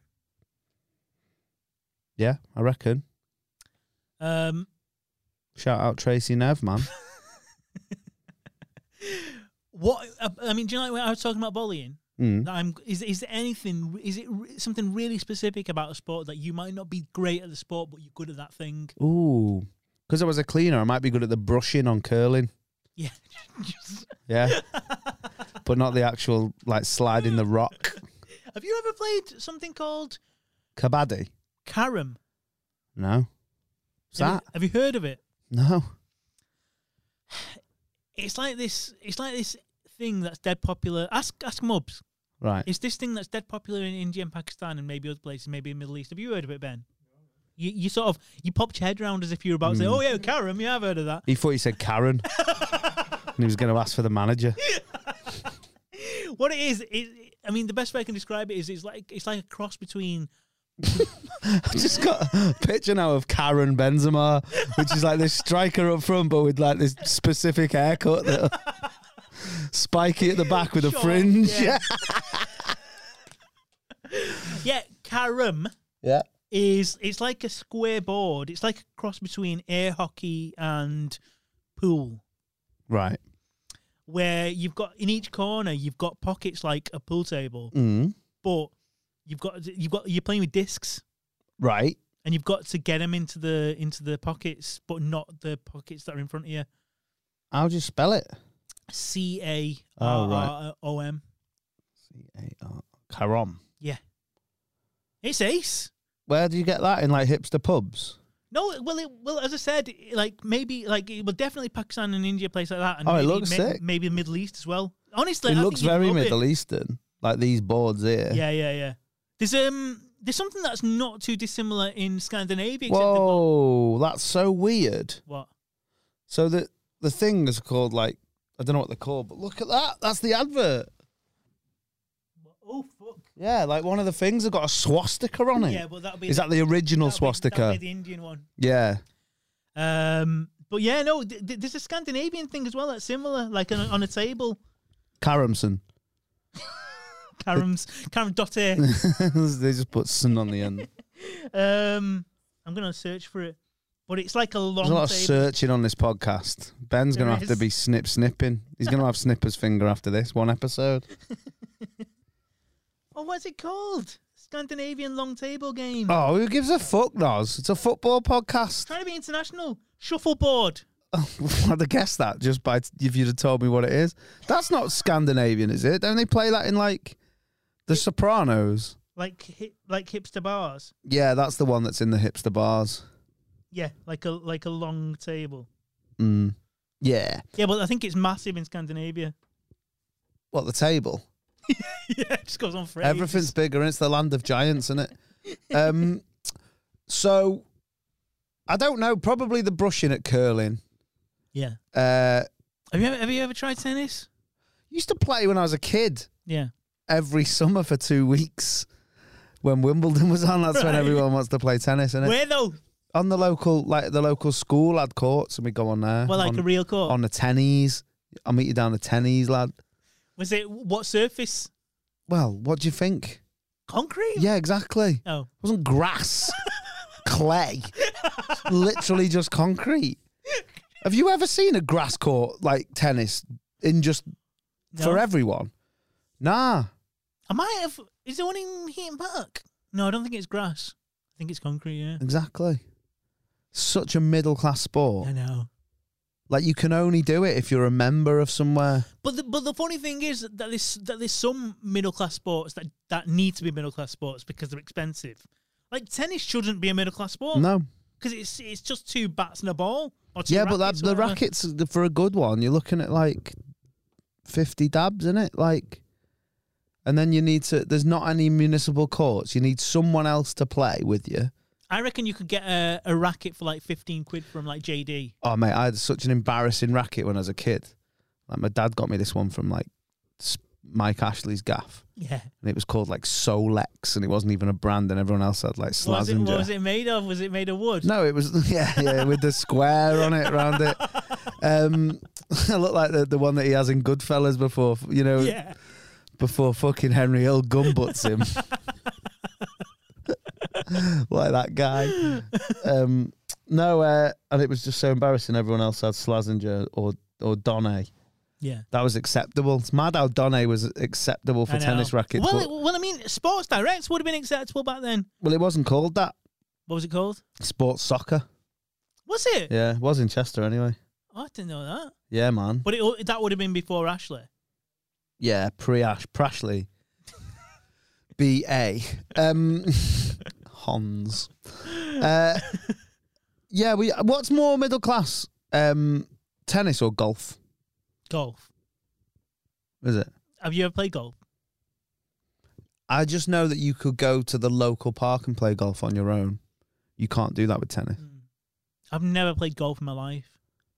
Yeah, I reckon. Shout out Tracy Nev, man. What? I mean, do you know when I was talking about bullying? Mm. Is there anything? Is it something really specific about a sport that you might not be great at the sport, but you're good at that thing? Ooh. Because I was a cleaner, I might be good at the brushing on curling. Yeah. Yeah. But not the actual, like, sliding the rock. Have you ever played something called Kabaddi? Carom? No. What's that? Have you heard of it? No. It's like this thing that's dead popular. Ask Mubs. Right. It's this thing that's dead popular in India and Pakistan and maybe other places, maybe in the Middle East. Have you heard of it, Ben? You sort of popped your head around as if you were about to say, "Oh yeah, Carom, yeah, I've heard of that." He thought you said Karen. And he was going to ask for the manager. What it is, I mean, the best way I can describe it is it's like a cross between. I've just got a picture now of Karen Benzema, which is like this striker up front, but with like this specific haircut, that spiky at the back with a Short, fringe. yeah. Yeah, Carom. Yeah. It's like a square board. It's like a cross between air hockey and pool. Right. Where you've got in each corner you've got pockets like a pool table, but you're playing with discs, Right. and you've got to get them into the pockets, but not the pockets that are in front of you. How'd you spell it? CARROM. C-A-R. Carom. Yeah, it's ace. Where do you get that? In like hipster pubs? No, well, as I said, like maybe like it will definitely Pakistan and India, place like that. And Oh, it maybe, looks sick. Maybe the Middle East as well. Honestly, It I looks think you'd very love Middle it. Eastern. Like these boards here. Yeah. There's something that's not too dissimilar in Scandinavia. Except Whoa, that's so weird. what? So that the thing is called like, I don't know what they're called, but look at that. That's the advert. Oh, fuck. Yeah, like one of the things have got a swastika on it. Yeah, but that'll be... Is that the original that'll swastika? be the Indian one. Yeah. But yeah, no, there's a Scandinavian thing as well that's similar, like on a table. Karamson. Karam Dotte. They just put sun on the end. I'm going to search for it. But it's like a long There's a lot of table. searching on this podcast. Ben's going to There have to is. be snipping. He's going to have Snipper's finger after this one episode. Oh, what's it called? Scandinavian long table game. Oh, who gives a fuck, Noz? It's a football podcast. Trying to be international. Shuffleboard. I'd have guessed that just by if you'd have told me what it is. That's not Scandinavian, is it? Don't they play that in like The Sopranos? Like hipster bars. Yeah, that's the one that's in the hipster bars. Yeah, like a long table. Mm. Yeah. Yeah, but I think it's massive in Scandinavia. What, the table? Yeah, it just goes on forever. Everything's bigger, and it's the land of giants, isn't it? So, I don't know. Probably the brushing at curling. Yeah. Have Have you ever tried tennis? used to play when I was a kid Yeah. every summer for 2 weeks when Wimbledon was on. That's when Right. everyone wants to play tennis, isn't it? Where though? On the local school had courts, and we go on there. Well, like on, a real court. on the tennies. I'll meet you down the tennies, lad. Was it what surface? Well, what do you think? Concrete? Yeah, exactly. Oh. It wasn't grass, clay, literally just concrete. Have you ever seen a grass court like tennis in just No. for everyone? Nah. I might have. Is there one in Heaton Park? No, I don't think it's grass. I think it's concrete, yeah. Exactly. Such a middle class sport. I know. Like you can only do it if you're a member of somewhere. But the funny thing is that there's some middle class sports that need to be middle class sports because they're expensive. Like tennis shouldn't be a middle class sport. No. Because it's just 2 bats and a ball. Or 2 Yeah, but rackets or the whatever. rackets for a good one, you're looking at like 50 dabs, in it? Like, and then you need to. There's not any municipal courts. You need someone else to play with you. I reckon you could get a racket for like 15 quid from like JD. Oh mate, I had such an embarrassing racket when I was a kid. Like my dad got me this one from like Mike Ashley's gaff, Yeah. and it was called like Solex, and it wasn't even a brand, and everyone else had like What Slazenger. was it made of? Was it made of wood? No, it was yeah, with the square on it around it. I look like the one that he has in Goodfellas before, Yeah. before fucking Henry Hill gumbutts him. Like that guy. And it was just so embarrassing. Everyone else had Slazenger or Donne. Yeah. That was acceptable. It's mad how Donne was acceptable for I know. tennis rackets. Well, I mean, Sports Direct would have been acceptable back then. Well, it wasn't called that. What was it called? Sports soccer. Was it? Yeah, it was in Chester anyway. Oh, I didn't know that. Yeah, man. But that would have been before Ashley. Yeah, Prashley. B.A. Hans. Yeah, what's more middle class? Tennis or golf? Golf. Is it? Have you ever played golf? I just know that you could go to the local park and play golf on your own. You can't do that with tennis. I've never played golf in my life.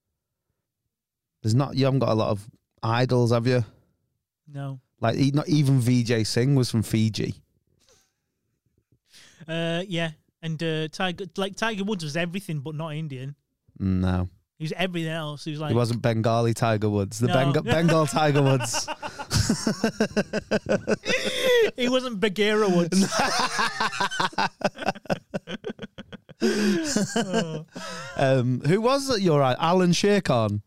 You haven't got a lot of idols, have you? No. Like, not even VJ Singh was from Fiji. Yeah. And Tiger Woods was everything but not Indian. No. He was everything else. He was like... He wasn't Bengali Tiger Woods. The No. Bengal Tiger Woods. He wasn't Bagheera Woods. Who was it? You're right. Alan Shere Khan.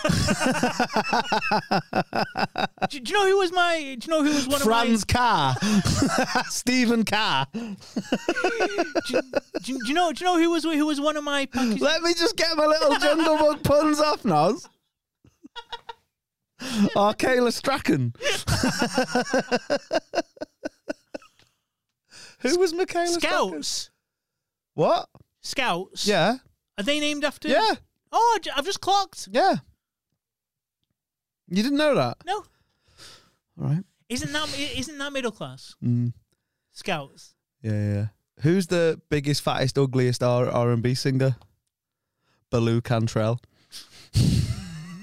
Do you know who was one Franz of Carr. Stephen Carr. my... Do you know who was one of my Pakistan... Let me just get my little Jungle Book puns off, Noz. Or Kayla Strachan. Who was Michaela Strachan? Scouts? What? Scouts? Yeah. Are they named after... Yeah. Oh, I've just clocked. Yeah. You didn't know that? No. All right. Isn't that middle class? Mm. Scouts. Yeah. Who's the biggest, fattest, ugliest R&B singer? Baloo Cantrell.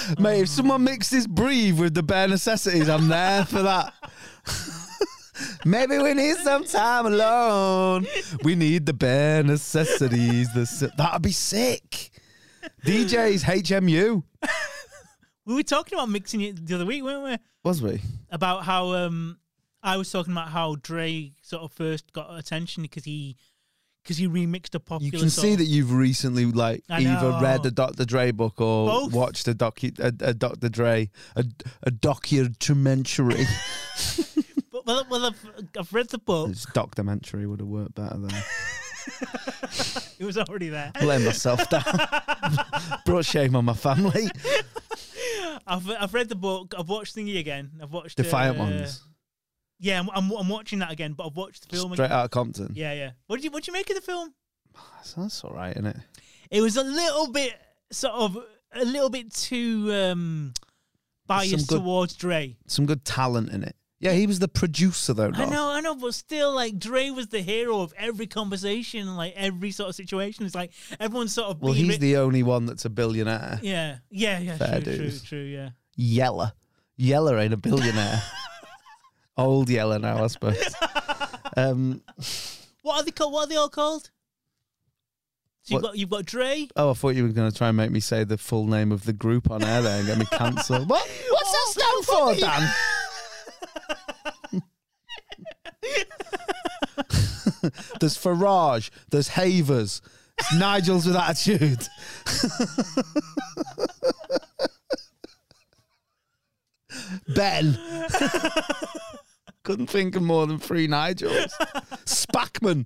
Mate, if someone mixes Breathe with the Bare Necessities, I'm there for that. Maybe we need some time alone. We need the Bare Necessities. That'd be sick. DJ's HMU. We were talking about mixing it the other week, weren't we? Was we? About how I was talking about how Dre sort of first got attention because he remixed a popular. You can see that you've recently either read a Dr. Dre book or Both. watched a Dr. Dre a documentary. Well, I've read the book. It's documentary would have worked better there. It was already there. Blame myself down. Brought shame on my family. I've read the book. I've watched Thingy again. I've watched Defiant Ones. Yeah, I'm watching that again, but I've watched the film Straight again. out of Compton. Yeah. What did you make of the film? That's all right, isn't it? It was a little bit too biased towards Dre. Some good talent in it. Yeah, he was the producer though. I know, but still, like, Dre was the hero of every conversation, like every sort of situation. It's like everyone's sort of. Well, he's the only one that's a billionaire. Yeah. Fair True, dues. yeah. Yeller ain't a billionaire. Old Yeller now, I suppose. What are they called? What are they all called? So you've got Dre. Oh, I thought you were going to try and make me say the full name of the group on air there and get me cancelled. What's that stand for, Dan? There's Farage, there's Havers, there's Nigels with attitude. Ben. Couldn't think of more than 3 Nigels. Spackman.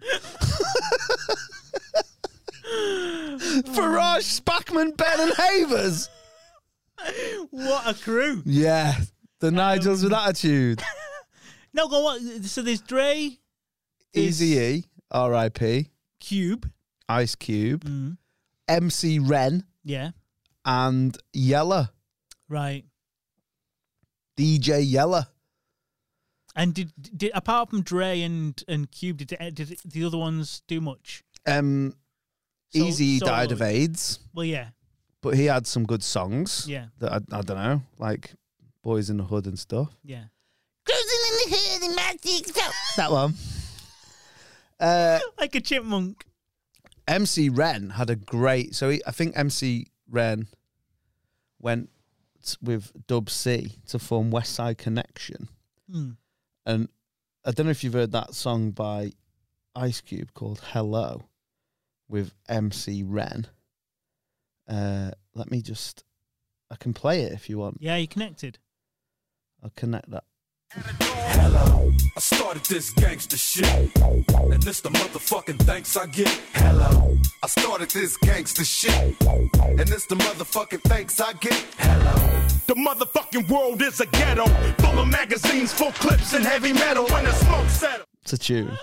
Farage, Spackman, Ben and Havers. What a crew. Yeah, the Nigels with attitude. No, go on. So there's Dre. Eazy-E, R.I.P. Cube. Ice Cube. MC Ren. Yeah. And Yeller. Right. DJ Yeller. And did apart from Dre and Cube, did the other ones do much? Eazy died of AIDS. Well, yeah. But he had some good songs. Yeah. That I don't know, like Boys in the Hood and stuff. Yeah. Cruising in the hood and my dick's out. That one. Like a chipmunk. MC Ren had a great. I think MC Ren went with Dub C to form West Side Connection. And I don't know if you've heard that song by Ice Cube called Hello with MC Ren. Let me just. I can play it if you want. Yeah, you connected. I'll connect that. Hello, I started this gangster shit, and this the motherfucking thanks I get. Hello, I started this gangster shit, and this the motherfucking thanks I get. Hello, the motherfucking world is a ghetto, full of magazines, full clips, and heavy metal. When the smoke settles. It's a tune.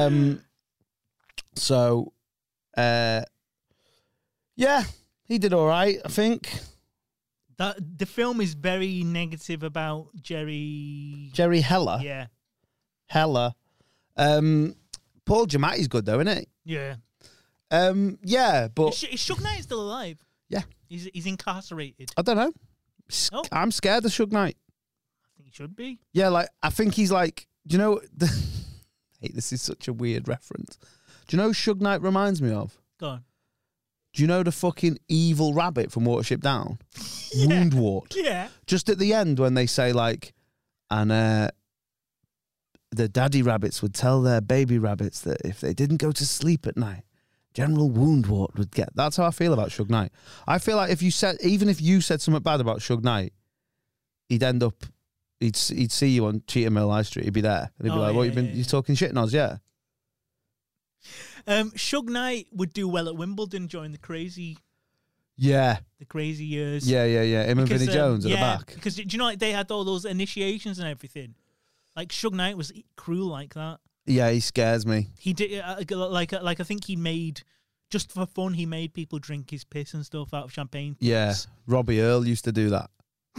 Yeah, he did all right, I think. The film is very negative about Jerry Heller. Yeah. Heller. Paul Giamatti's good though, isn't he? Yeah. Yeah, but Is Suge Knight still alive? yeah, He's incarcerated. I don't know. Oh. I'm scared of Suge Knight. I think he should be. Yeah, like I think he's like. Do you know? Hey, this is such a weird reference. Do you know who Suge Knight reminds me of? Go on. Do you know the fucking evil rabbit from Watership Down? Woundwort. Yeah. Just at the end when they say like, and the daddy rabbits would tell their baby rabbits that if they didn't go to sleep at night, General Woundwort would get. That's how I feel about Suge Knight. I feel like even if you said something bad about Suge Knight, he'd end up, he'd see you on Cheetah Mill High Street. He'd be there, and he'd be like, "What you talking shit, Noz?" Yeah. Suge Knight would do well at Wimbledon during the crazy Yeah. years. Yeah. Him and Vinnie Jones at the back. Because do you know, like, they had all those initiations and everything. Like Suge Knight was cruel like that. Yeah, he scares me. He did like I think he made, just for fun, he made people drink his piss and stuff out of champagne. Yeah, Robbie Earl used to do that.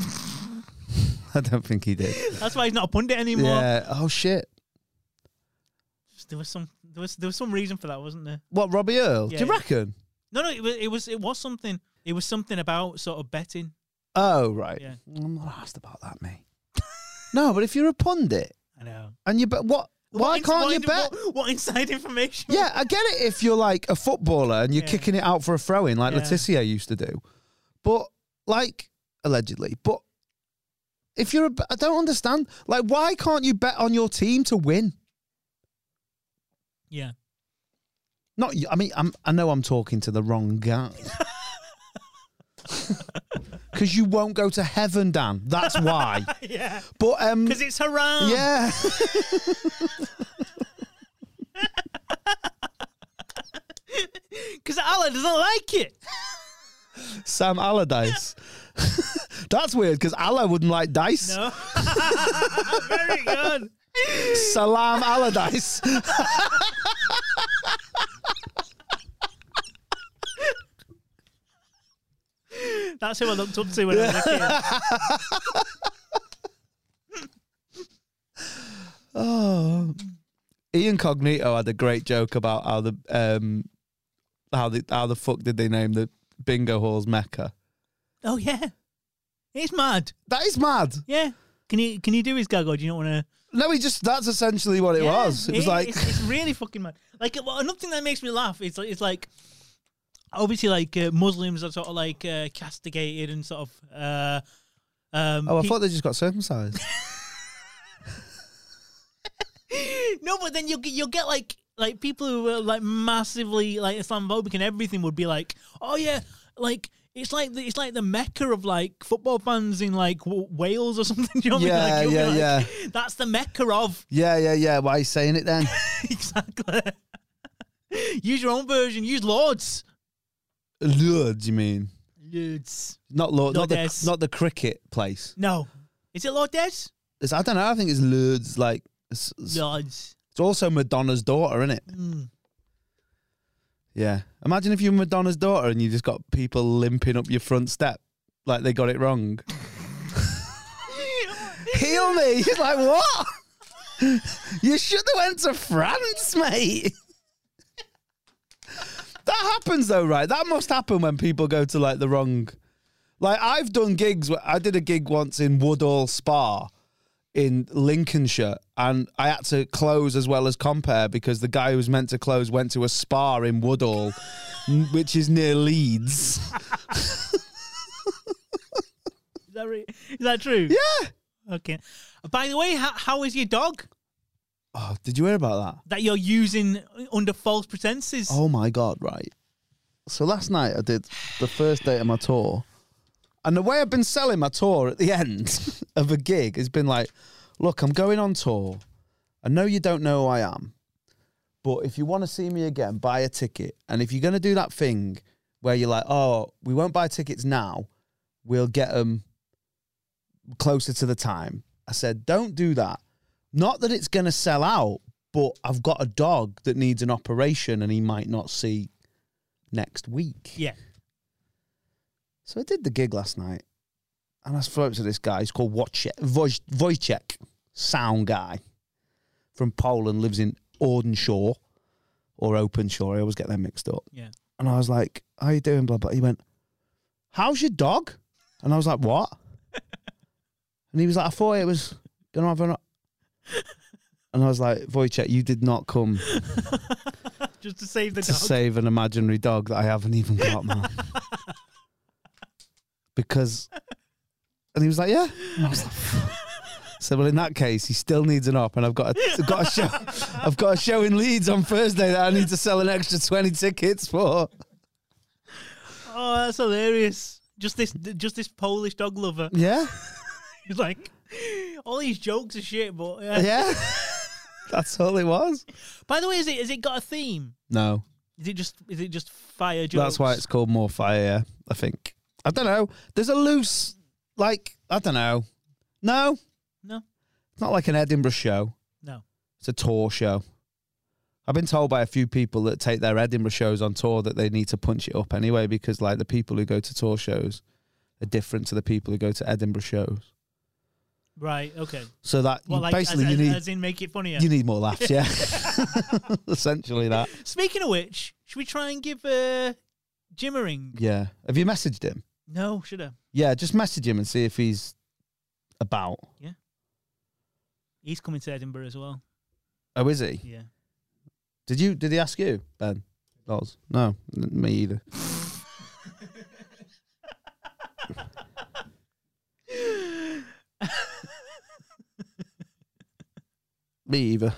I don't think he did. That's why he's not a pundit anymore. Yeah. Oh shit. There was some reason for that, wasn't there? What, Robbie Earl? Yeah. Do you reckon? No, it was something. It was something about sort of betting. Oh, right. Yeah. I'm not asked about that, mate. No, but if you're a pundit I know. and you bet what? Why can't you bet? What inside information? Yeah, I get it if you're like a footballer and you're kicking it out for a throw-in like Yeah. Letitia used to do. But, like, allegedly. But if you're I don't understand. Like, why can't you bet on your team to win? Yeah. Not, I mean, I know I'm talking to the wrong guy. Because you won't go to heaven, Dan. That's why. Yeah. But Because it's haram. yeah. Because Allah doesn't like it. Sam Allardyce. That's weird because Allah wouldn't like dice. No. Very good. Salam Allardyce. That's who I looked up to when I was a kid. Oh, Ian Cognito had a great joke about how the fuck did they name the bingo halls Mecca? Oh yeah, it's mad. That is mad. Yeah, can you do his gag or do you not want to? No, that's essentially what it was. It was like it's really fucking mad. Like another thing that makes me laugh is like obviously like Muslims are sort of like castigated and sort of. I thought they just got circumcised. No, but then you'll get like people who are like massively like Islamophobic and everything would be like, oh yeah, like it's like the Mecca of like football fans in like Wales or something. You know what I mean? Like, yeah. That's the Mecca of. Yeah. Why are you saying it then? Exactly. Use your own version. Use Lords. Lourdes, you mean? Lords. Not Lord, not Lourdes. not the cricket place. No, is it Lourdes? I don't know. I think it's Lourdes. Like it's Lords. also Madonna's daughter, isn't it? Mm. Yeah. Imagine if you're Madonna's daughter and you just got people limping up your front step like they got it wrong. Heal me. He's like, what? You should have went to France, mate. That happens though, right? That must happen when people go to like the wrong. Like I've done gigs. I did a gig once in Woodall Spa in Lincolnshire, and I had to close as well as compare because the guy who was meant to close went to a spa in Woodall, which is near Leeds. Is that true? Yeah. Okay. By the way, how is your dog Oh, did you hear about that you're using under false pretenses? that? Oh my God, right. So last night I did the first day of my tour. And the way I've been selling my tour at the end of a gig has been like, look, I'm going on tour. I know you don't know who I am. But if you want to see me again, buy a ticket. And if you're going to do that thing where you're like, oh, we won't buy tickets now, we'll get them closer to the time. I said, don't do that. Not that it's going to sell out, but I've got a dog that needs an operation and he might not see next week. Yeah. So I did the gig last night, and I spoke to this guy. He's called Wojciech, sound guy from Poland, lives in Ordenshaw or Openshaw. I always get them mixed up. Yeah. And I was like, how you doing, blah, blah. He went, how's your dog? And I was like, what? And he was like, I thought it was going to have an... And I was like, Wojciech, you did not come Just to save the to dog. save an imaginary dog that I haven't even got, man. Because, and he was like, yeah. And I was like, so well, in that case, he still needs an op, and I've got a show. I've got a show in Leeds on Thursday that I need to sell an extra 20 tickets for. Oh, that's hilarious. Just this Polish dog lover. Yeah, He's like, all these jokes are shit, but yeah. yeah. That's all it was. By the way, has it got a theme? No, Is it just fire jokes? that's why it's called More Fire. Yeah, I think. I don't know. There's a loose, like, I don't know. No, No, it's not like an Edinburgh show. no. It's a tour show. I've been told by a few people that take their Edinburgh shows on tour that they need to punch it up anyway because, like, the people who go to tour shows are different to the people who go to Edinburgh shows. Right. Okay. So that Well, like, basically as, you need as in make it funnier. you need more laughs, yeah. Essentially that. Speaking of which, should we try and give Jim a ring? Yeah. Have you messaged him? No, should I? Yeah, just message him and see if he's about. He's coming to Edinburgh as well. Oh, is he? Yeah. Did he ask you, Ben? Loz? No, me either. Me either.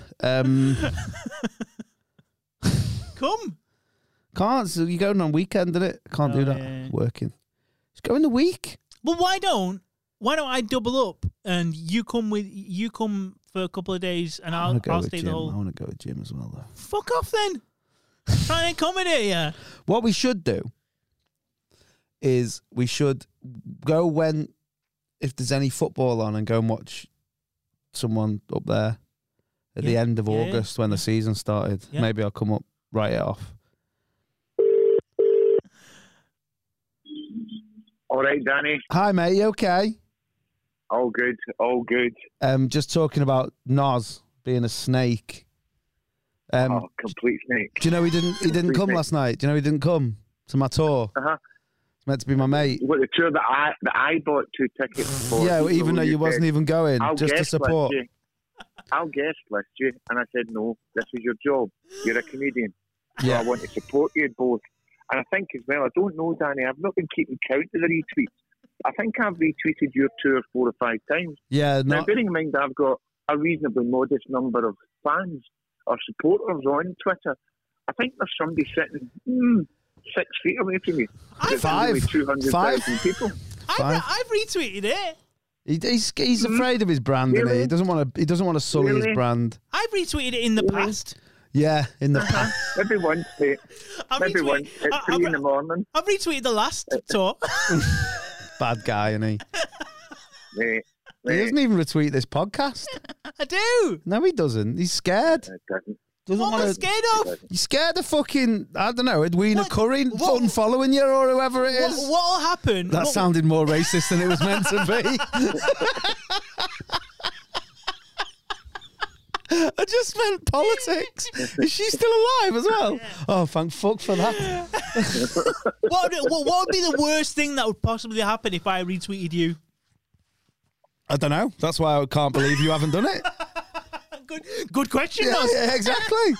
Come. Can't. So you're going on weekend, isn't it? Can't do that. Yeah. Working. Just go in the week. Well, why don't I double up and you come for a couple of days and I'll stay the whole. I want to go with Jim as well, though. Fuck off then. Try and accommodate you. What we should do is we should go if there's any football on and go and watch someone up there at the end of August when the season started. Yeah. Maybe I'll come up, write it off. All right, Danny. Hi, mate. You okay? All good. All good. Just talking about Nos being a snake. Complete snake. Do you know he didn't come last night? Do you know he didn't come to my tour? It's meant to be my mate. What, the tour that I bought 2 tickets for? Yeah, even though you wasn't even going, just to support. I'll guest list you, and I said no. This is your job. You're a comedian. Yeah. So I want to support you both. And I think as well, I don't know, Danny, I've not been keeping count of the retweets. I think I've retweeted your tour 4 or 5 times. Yeah, Now, bearing in mind I've got a reasonably modest number of fans or supporters on Twitter, I think there's somebody sitting 6 feet away from me. There's only 200,000 people. I've retweeted it. He's afraid of his brand, isn't he? He doesn't want to sully his brand. I've retweeted it in the past. Yeah, in the past. Maybe once, mate. Maybe once at 3 in the morning. I've retweeted the last tour. Bad guy, isn't he? Mate. He doesn't even retweet this podcast. I do. No, he doesn't. He's scared. What am I scared of? He's scared of fucking, I don't know, Edwina Curry unfollowing you or whoever it is. What'll happen? That sounded more racist than it was meant to be. I just meant politics. Is she still alive as well? Yeah. Oh, thank fuck for that. What would be the worst thing that would possibly happen if I retweeted you? I don't know. That's why I can't believe you haven't done it. Good question, yeah, Nos. Yeah, exactly.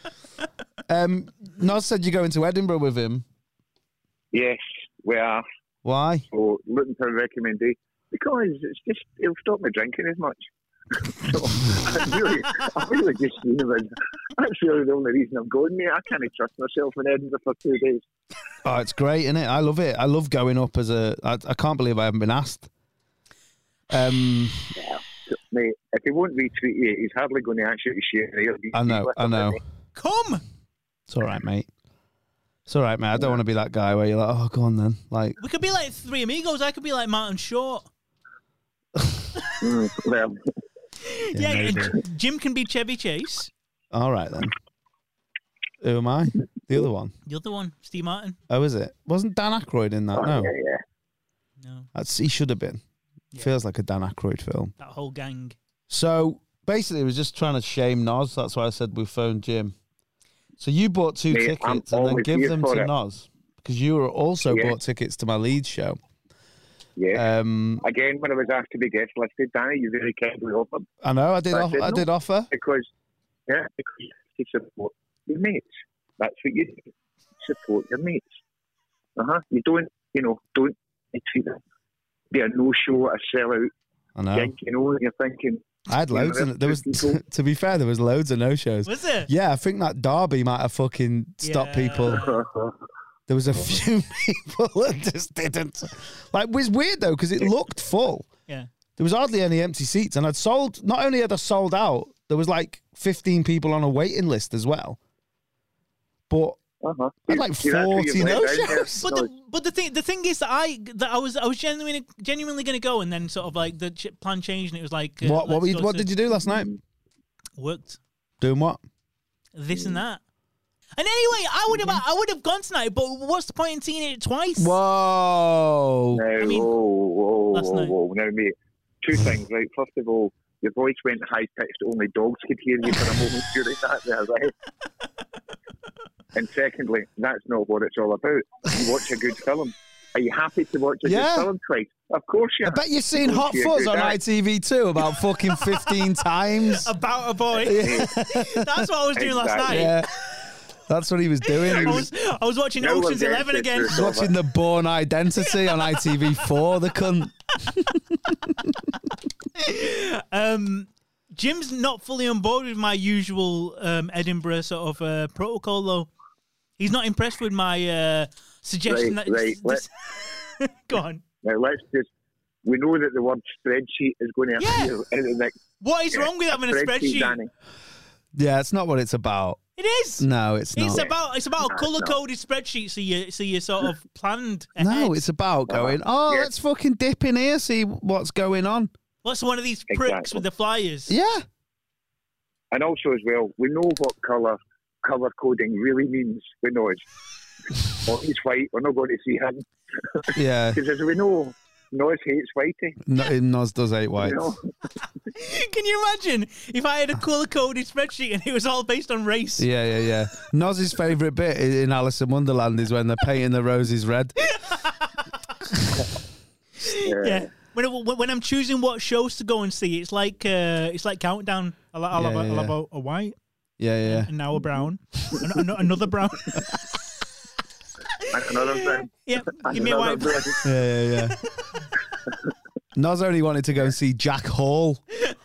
Nos said you're going to Edinburgh with him. Yes, we are. Why? So, looking for a recommendation. Because it'll stop me drinking as much. So, I really just seen him. That's really the only reason I'm going, mate. I can't trust myself in Edinburgh for 2 days. Oh, it's great, isn't it? I love it. I love going up as I can't believe I haven't been asked. Yeah. Mate, if he won't retweet you, he's hardly going to actually share it. I know. Come! It's all right, mate. I don't want to be that guy where you're like, oh, go on then. Like, we could be like 3 amigos. I could be like Martin Short. Well, yeah, Jim can be Chevy Chase. All right, then. Who am I? The other one. The other one, Steve Martin. Oh, is it? Wasn't Dan Aykroyd in that? No. Yeah. No. He should have been. Yeah. Feels like a Dan Aykroyd film. That whole gang. So, basically, it was just trying to shame Nos. That's why I said we phoned Jim. So you bought 2 tickets and then give them to Nos. Because you were also bought tickets to my Leeds show. Yeah. Again, when I was asked to be guest listed, Danny, you very kindly offered. I know, I did offer. Because you support your mates. That's what you do. Support your mates. You don't treat them. Be a no-show, a sellout. I know. Gig, and you're thinking. I had loads of there was. To be fair, there was loads of no-shows. Was there? Yeah, I think that Derby might have fucking stopped people. There was a few people that just didn't. Like, it was weird though because it looked full. Yeah. There was hardly any empty seats, and not only had I sold out, there was like 15 people on a waiting list as well. But I had like 40 no-shows. But the thing is that I was genuinely going to go, and then sort of like the plan changed, and it was like what did you do last night? Worked. Doing what? This and that. And anyway, I would have gone tonight, but what's the point in seeing it twice? Whoa! Whoa! Now, mate, 2 things, right? First of all, your voice went high pitched; only dogs could hear you for a moment during that there, right? And secondly, that's not what it's all about. You watch a good film. Are you happy to watch it Yeah. film twice? Of course you I are. bet you've seen Of course Hot you Fuzz do on that. ITV2 about fucking 15 times. About a boy. That's what I was doing last night. Exactly. Yeah. That's what he was doing. He I was was watching No Ocean's one 11 gets again. it. watching The Bourne Identity on ITV4, the cunt. Jim's not fully on board with my usual Edinburgh sort of protocol, though. He's not impressed with my suggestion Right. Go on. Now we know that the word spreadsheet is going to appear in the next What is wrong with having a spreadsheet? Danny. Yeah, it's not what it's about. It is. No, it's not. It's about a color coded spreadsheet, so you sort of planned ahead. No, it's about going, Yeah. let's fucking dip in here, see what's going on. What's one of these pricks Exactly. with the flyers? Yeah. And also as well, we know what colour coding really means. We know it. Oh, he's white. We're not going to see him Yeah. because, as we know, Noz hates whitey. Noz does hate whites. You know? Can you imagine if I had a color coded spreadsheet and it was all based on race? Yeah. Noz's favourite bit in Alice in Wonderland is when they're painting the roses red. Yeah. When I'm choosing what shows to go and see, it's like countdown. I'll have a white, Yeah. and now a brown, another brown. And another thing. Yep, And give me a another white. thing. Yeah. Noz only wanted to go and see Jack Hall.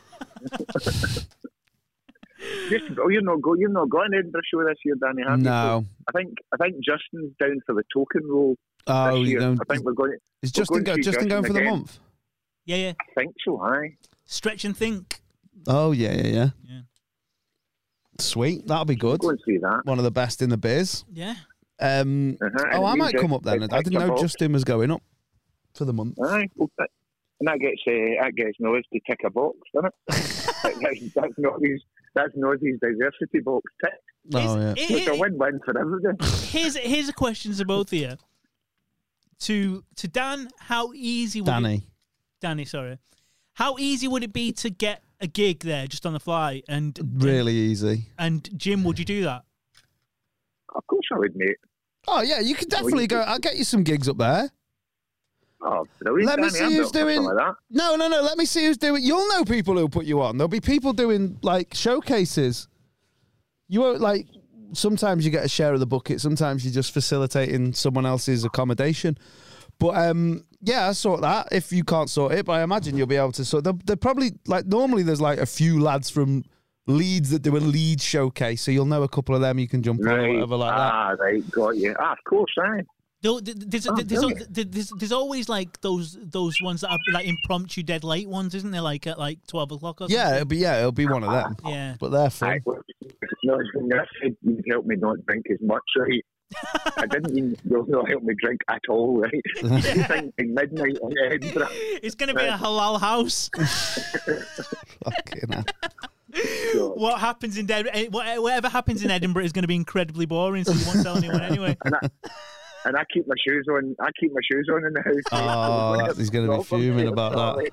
You're not going to Edinburgh show this year, Danny. Have No. You? I think Justin's down for the token role. Oh, this year. you know, I think we're going. is we're Justin, going to see Justin going for the again. month? Yeah. I think so. Aye. Stretch and think. Oh, yeah. Yeah. Sweet, that'll be good. Go and see that. One of the best in the biz. Yeah. And I it might means come that up then. it I didn't ticks a know box. Justin was going up for the month. Aye. Well, and that gets Noz to tick a box, doesn't it? that's Noz's diversity box tick. Oh, yeah. It's a win-win for everyone. Here's a question to both of you. To Dan, how easy would Danny, sorry. How easy would it be to get a gig there just on the fly? And Really easy. And Jim, would you do that? Of course I would, mate. Oh, yeah, you can definitely go. I'll get you some gigs up there. Oh, brilliant, Let me Danny. see I'm who's built for doing. something like that. No. Let me see who's doing. You'll know people who'll put you on. There'll be people doing like showcases. You won't like. Sometimes you get a share of the bucket. Sometimes you're just facilitating someone else's accommodation. But yeah, I sort that. If you can't sort it, but I imagine you'll be able to sort. They're probably like normally there's like a few lads from Leeds that do a Leeds showcase, so you'll know a couple of them. You can jump on or Right. whatever like that. Right, got you. Of course, aye. There's always like those ones that are like impromptu dead late ones, isn't there? Like at like 12 o'clock or something? Yeah, it'll be one of them. Yeah. But they're fun. Aye, well, no, when I said you'd help me not drink as much, right? I didn't mean you'll not help me drink at all, right? You think in midnight in Edinburgh. It's going to be a halal house. Fucking hell. What happens in whatever happens in Edinburgh is going to be incredibly boring, so you won't tell anyone anyway. And I keep my shoes on. I keep my shoes on in the house. Oh, he's going to be fuming about that.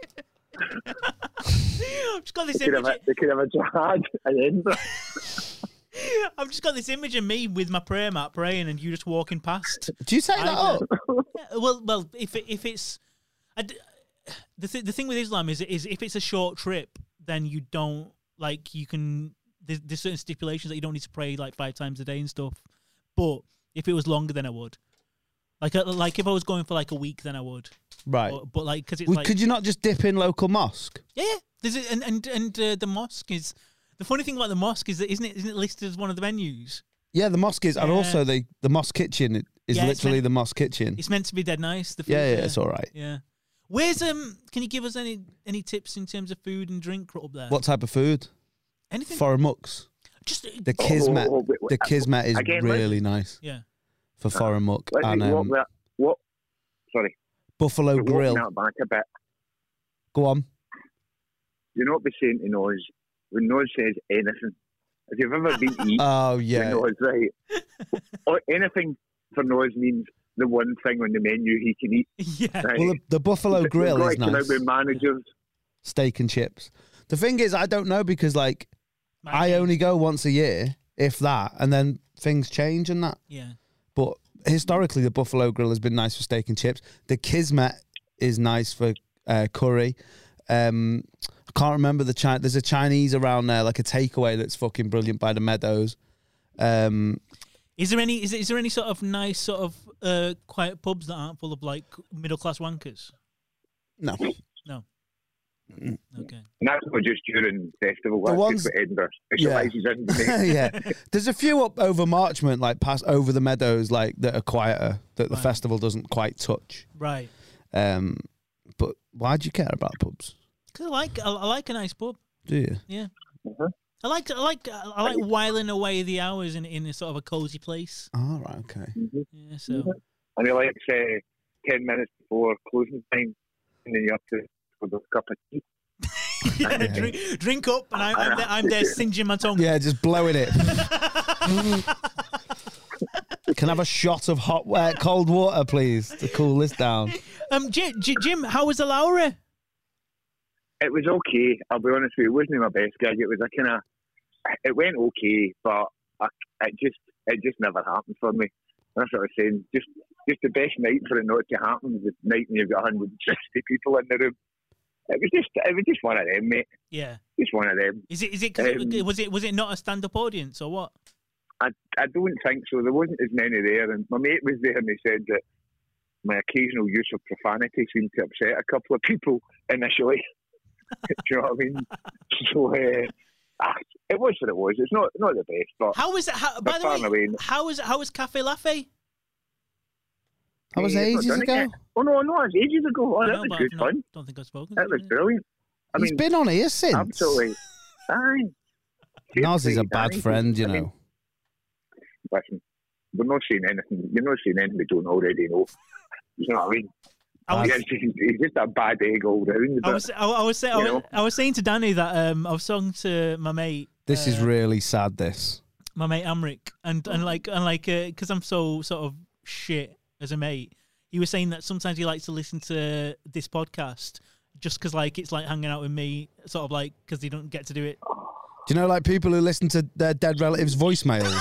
I've just got this image. They could have a jihad in Edinburgh. I've just got this image of me with my prayer mat praying, and you just walking past. Do you take that up? Yeah, well, if it's the thing with Islam is if it's a short trip, then you don't like you can. There's certain stipulations that you don't need to pray like 5 times a day and stuff. But if it was longer, then I would. Like if I was going for like a week, then I would. Right. But like because it's like Could you not just dip in local mosque? yeah. There's and the mosque is the funny thing about the mosque is that isn't it listed as one of the venues? Yeah, the mosque is, and Yeah. also the mosque kitchen is Yeah, it's literally meant- the mosque kitchen. It's meant to be dead nice. The food Yeah, there. it's all right. Yeah. Where's Can you give us any tips in terms of food and drink up there? What type of food? Anything? Foreign mucks. Just The kismet. wait, The kismet is again, really nice yeah. for foreign muck. Let And me what? Sorry. Buffalo Walk Grill. that back a bit. Go on. You know what we're saying to Noz? When Noz says anything, if you've ever been to eat Oh, with yeah. Noz, right? Or anything for Noz means the one thing on the menu he can eat. Yeah. Right? Well, the Buffalo We've Grill got is to come out nice. with managers. Steak and chips. The thing is, I don't know because, like, I only go once a year, if that, and then things change and that. Yeah. But historically, the Buffalo Grill has been nice for steak and chips. The Kismet is nice for curry. I can't remember the China. There's a Chinese around there, like a takeaway that's fucking brilliant by the Meadows. Is there any sort of nice sort of quiet pubs that aren't full of like middle class wankers? No. Okay. And that's not just during festival. The That's ones- just for Edinburgh. It Yeah. rises into me. Yeah, there's a few up over Marchmont, like past over the Meadows, like that are quieter that the Right. festival doesn't quite touch. Right. But why do you care about pubs? Because I like a nice pub. Do you? Yeah. Uh-huh. I like whiling away the hours in a sort of a cozy place. Oh, right, okay. Yeah. So. And he likes 10 minutes before closing time, and then you have to have a cup of tea. Yeah, drink up, and I'm there singeing my tongue. Yeah, just blowing it. Can I have a shot of cold water, please, to cool this down? Jim, how was the Lowry? It was okay. I'll be honest with you. It wasn't my best gig. It was a kind of. It went okay, but it just never happened for me. That's what I was saying. Just the best night for it not to happen is the night when you've got 160 people in the room. It was just one of them, mate. Yeah. Just one of them. Is it? Was it not a stand up audience or what? I don't think so. There wasn't as many there, and my mate was there, and he said that my occasional use of profanity seemed to upset a couple of people initially. Do you know what I mean? So it was what it was. It's not the best, but How was it? By the far and way, away. how was Cafe Laffy? That was I've not ages done it ago. yet. Oh no, it was ages ago. Oh, that No, was but good I've fun. Don't think I've spoken. That to was him. brilliant. I He's mean, been on here since. absolutely. Aye. Naz is a bad Danny, friend, you I mean, know. listen, we're not saying anything. You're not saying anything we don't already know. You know what I mean? I was- He's just a bad egg all round. I was you know. saying to Danny that I was talking to my mate. This is really sad, this. My mate Amric, and because I'm so sort of shit as a mate. He was saying that sometimes he likes to listen to this podcast just because like it's like hanging out with me, sort of like because they don't get to do it. Do you know, like, people who listen to their dead relatives' voicemails?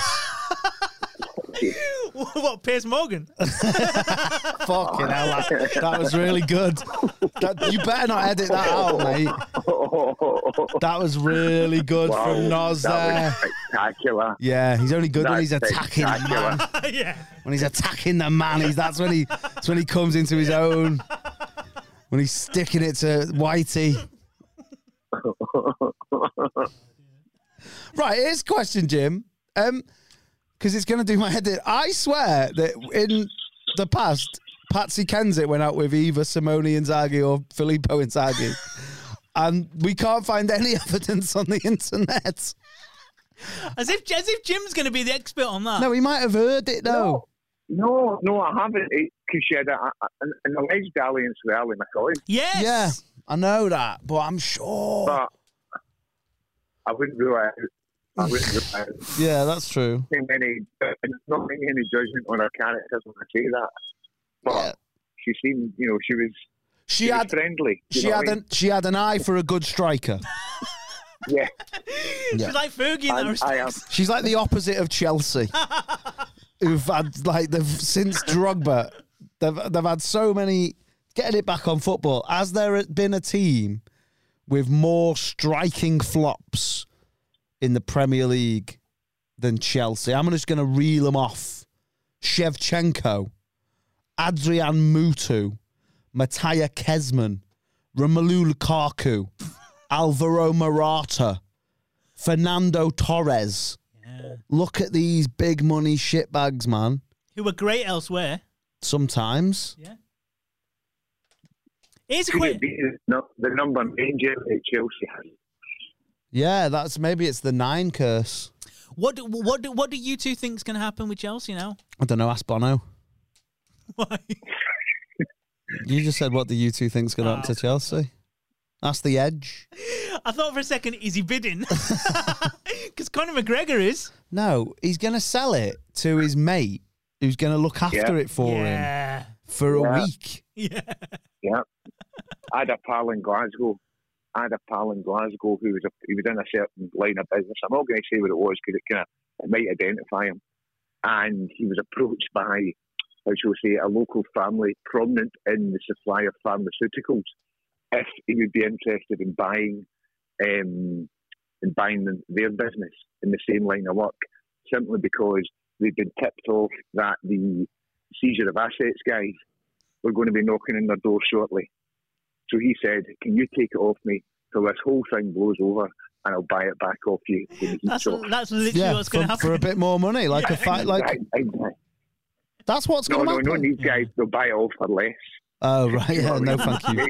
What, Piers Morgan? Fucking hell, that was really good. You better not edit that out, mate. That was really good Wow, from Noz that there. was spectacular. Yeah, he's only good when he's That's attacking the spectacular. man. Yeah. When he's attacking the man, that's when he comes into his own. When he's sticking it to Whitey. Right, here's a question, Jim. Because it's going to do my head in. I swear that in the past, Patsy Kensit went out with either Simone Inzaghi or Filippo Inzaghi. And we can't find any evidence on the internet. As if Jim's going to be the expert on that. No, he might have heard it, though. No, I haven't. Because she had an alleged alliance with Ali McCoy. Yes. Yeah, I know that, but I'm sure. But I wouldn't rule it out. Yeah, that's true. Not making any judgment on her characters when I say that. But Yeah. she seemed, she was She had friendly. You know what I mean? she had an eye for a good striker. Yeah. She's like Fergie in that I am. respect. She's like the opposite of Chelsea, who've had since Drogba, they've had so many getting it back on football. Has there been a team with more striking flops in the Premier League than Chelsea? I'm just going to reel them off: Shevchenko, Adrian Mutu, Mattia Kezman, Romelu Lukaku, Alvaro Morata, Fernando Torres. Yeah. Look at these big money shitbags, man. Who were great elsewhere. Sometimes. Yeah. Here's a Could quick. it be the number 9 that Chelsea has? Yeah, maybe it's the 9 curse. What do you two think's going to happen with Chelsea now? I don't know, ask Bono. Why? You just said what do you two think's going to happen to Chelsea? Ask the Edge. I thought for a second, is he bidding? Because Conor McGregor is. No, he's going to sell it to his mate who's going to look after it for him Yeah. for a Yeah. week. Yeah. Yeah. I had a pal in Glasgow. Who was in a certain line of business. I'm not going to say what it was because it might identify him. And he was approached by I shall say, a local family prominent in the supply of pharmaceuticals, if you'd be interested in buying their business in the same line of work, simply because they've been tipped off that the seizure of assets guys were going to be knocking on their door shortly. So he said, can you take it off me till this whole thing blows over, and I'll buy it back off you when the heat's off. That's literally what's going to happen. For a bit more money, like a fight, like Exactly. that's what's going to happen. No, these guys, they'll buy it off for less. Oh right, yeah, no, thank you.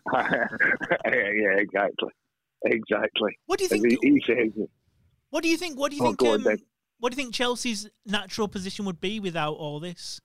Yeah, exactly. What do you think? He says, What do you think? What do you Oh, think? go on, then. What do you think Chelsea's natural position would be without all this?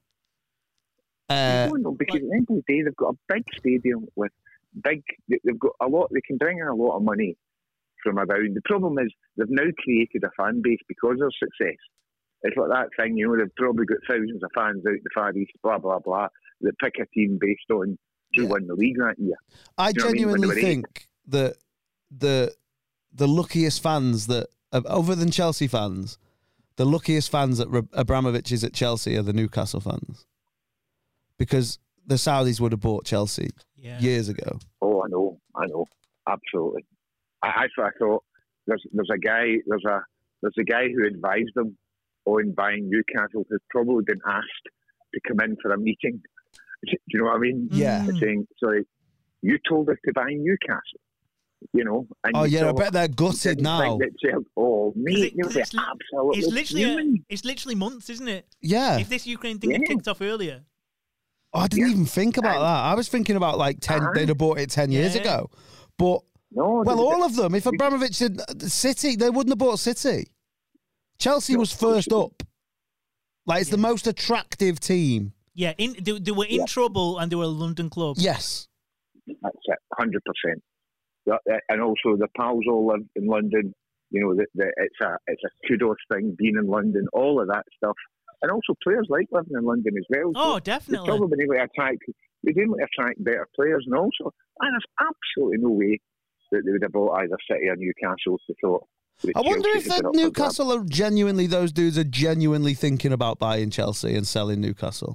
I don't know, because at the end of the day, they've got a big stadium with they've got a lot, they can bring in a lot of money from around. The problem is they've now created a fan base because of success. It's like that thing, they've probably got thousands of fans out the Far East, blah, blah, blah, that pick a team based on who won the league that year. I genuinely think that the luckiest fans that, other than Chelsea fans, the luckiest fans that Abramovich is at Chelsea are the Newcastle fans. Because the Saudis would have bought Chelsea years ago. Oh, I know, absolutely. I thought there's a guy who advised them on buying Newcastle who's probably been asked to come in for a meeting. Do you know what I mean? Yeah. Saying, sorry, you told us to buy Newcastle. And I bet they're gutted now. Oh, mate, it's absolutely. It's literally months, isn't it? Yeah. If this Ukraine thing had kicked off earlier. Oh, I didn't even think about that. I was thinking about like 10. They'd have bought it 10 years ago. But all of them. If Abramovich had City, they wouldn't have bought City. Chelsea was first up. Like it's the most attractive team. Yeah, they were in trouble and they were a London club. Yes, that's it, 100%. And also the pals all live in London. It's a kudos thing being in London. All of that stuff. And also players like living in London as well. Oh, so definitely. They've probably been able to attract better players. And also, there's absolutely no way that they would have bought either City or Newcastle. I wonder if Newcastle are genuinely, those dudes are genuinely thinking about buying Chelsea and selling Newcastle.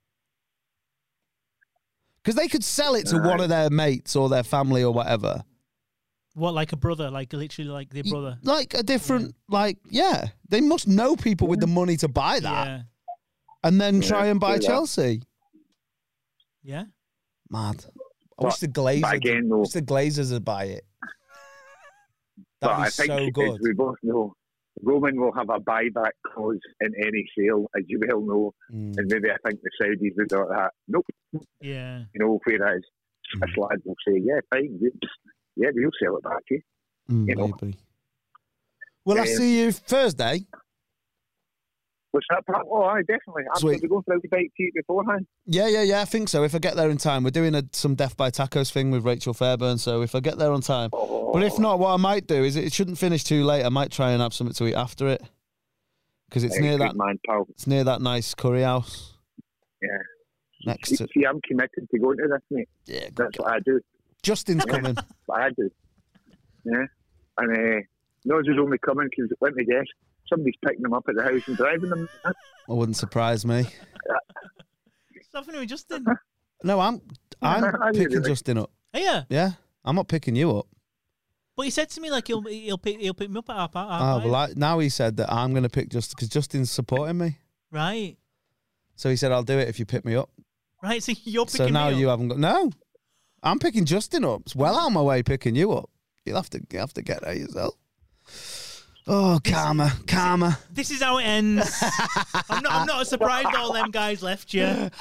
Because they could sell it to one of their mates or their family or whatever. What, like a brother? Like literally like their brother? Like a different, they must know people with the money to buy that. Yeah. And then try and buy Chelsea. Yeah. Mad. I wish the Glazers would buy it. That'd be so good. As we both know, Roman will have a buyback clause in any sale, as you well know. And maybe I think the Saudis would do that. Nope. Yeah. Whereas this lad will say, yeah, fine. Yeah, we'll sell it back to you. Maybe. Will I see you Thursday? What's that? I definitely. I'm going to go for a bite to eat beforehand. Yeah, I think so. If I get there in time. We're doing some Death by Tacos thing with Rachel Fairburn, so if I get there on time. But if not, what I might do is it shouldn't finish too late. I might try and have something to eat after it. Because it's near that it's near that nice curry house. Yeah. See, I'm committed to going to this, mate. Yeah, that's what I do. Justin's coming. What I do. Yeah. And Nod's is only coming because, let me guess, somebody's picking them up at the house and driving them. It wouldn't surprise me. Something with Justin. No, I'm picking Justin up. Oh, yeah? Yeah, I'm not picking you up. But he said to me like he'll pick me up at half now he said that I'm going to pick Justin because Justin's supporting me. Right. So he said I'll do it if you pick me up. Right. So you're picking me up. So now you haven't got I'm picking Justin up. It's well on my way picking you up. You'll have to get there yourself. Oh, karma. This is how it ends. I'm not surprised all them guys left you. What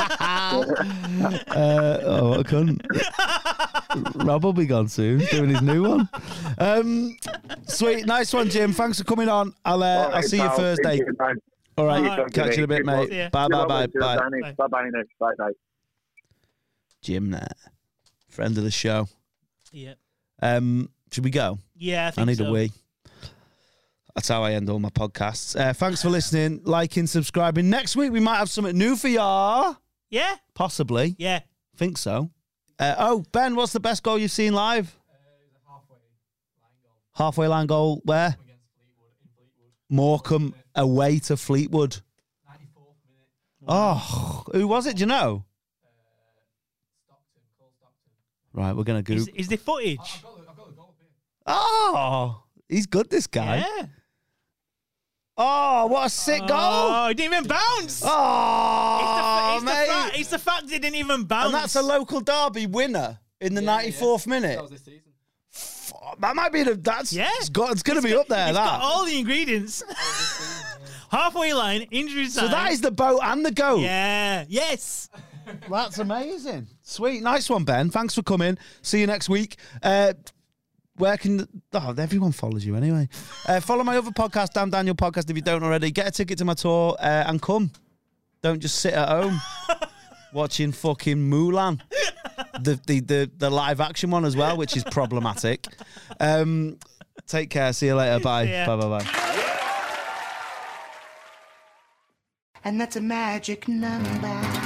a cunt. Rob will be gone soon, doing his new one. Sweet, nice one, Jim. Thanks for coming on. I'll see you Thursday. All right, catch you in a bit, mate. Bye. Bye. Jim there. Friend of the show. Yeah. Should we go? Yeah, I think I need so. a wee. That's how I end all my podcasts. Thanks for listening, liking, subscribing. Next week, we might have something new for ya. Yeah? Possibly. Yeah. Think so. Ben, what's the best goal you've seen live? It was a halfway line goal. Halfway line goal where? Against Fleetwood, in Fleetwood. Morecambe away to Fleetwood. 94th minute. Oh, Who was it? Do you know? Cole Stockton. Right, we're going to Google. Is there footage? I've got the goal here. Oh, he's good, this guy. Yeah. Oh, what a sick goal. Oh, he didn't even bounce. Oh, mate. It's the fact it didn't even bounce. And that's a local derby winner in the 94th minute. That was this season. That might be it's going to be up there, It's that. got all the ingredients. Halfway line, injury time. So that is the boat and the goat. Yeah. Yes. That's amazing. Sweet. Nice one, Ben. Thanks for coming. See you next week. Where can... Oh, everyone follows you anyway. Follow my other podcast, Damn Daniel Podcast, if you don't already. Get a ticket to my tour and come. Don't just sit at home watching fucking Mulan. The live action one as well, which is problematic. Take care. See you later. Bye. Yeah. Bye. And that's a magic number.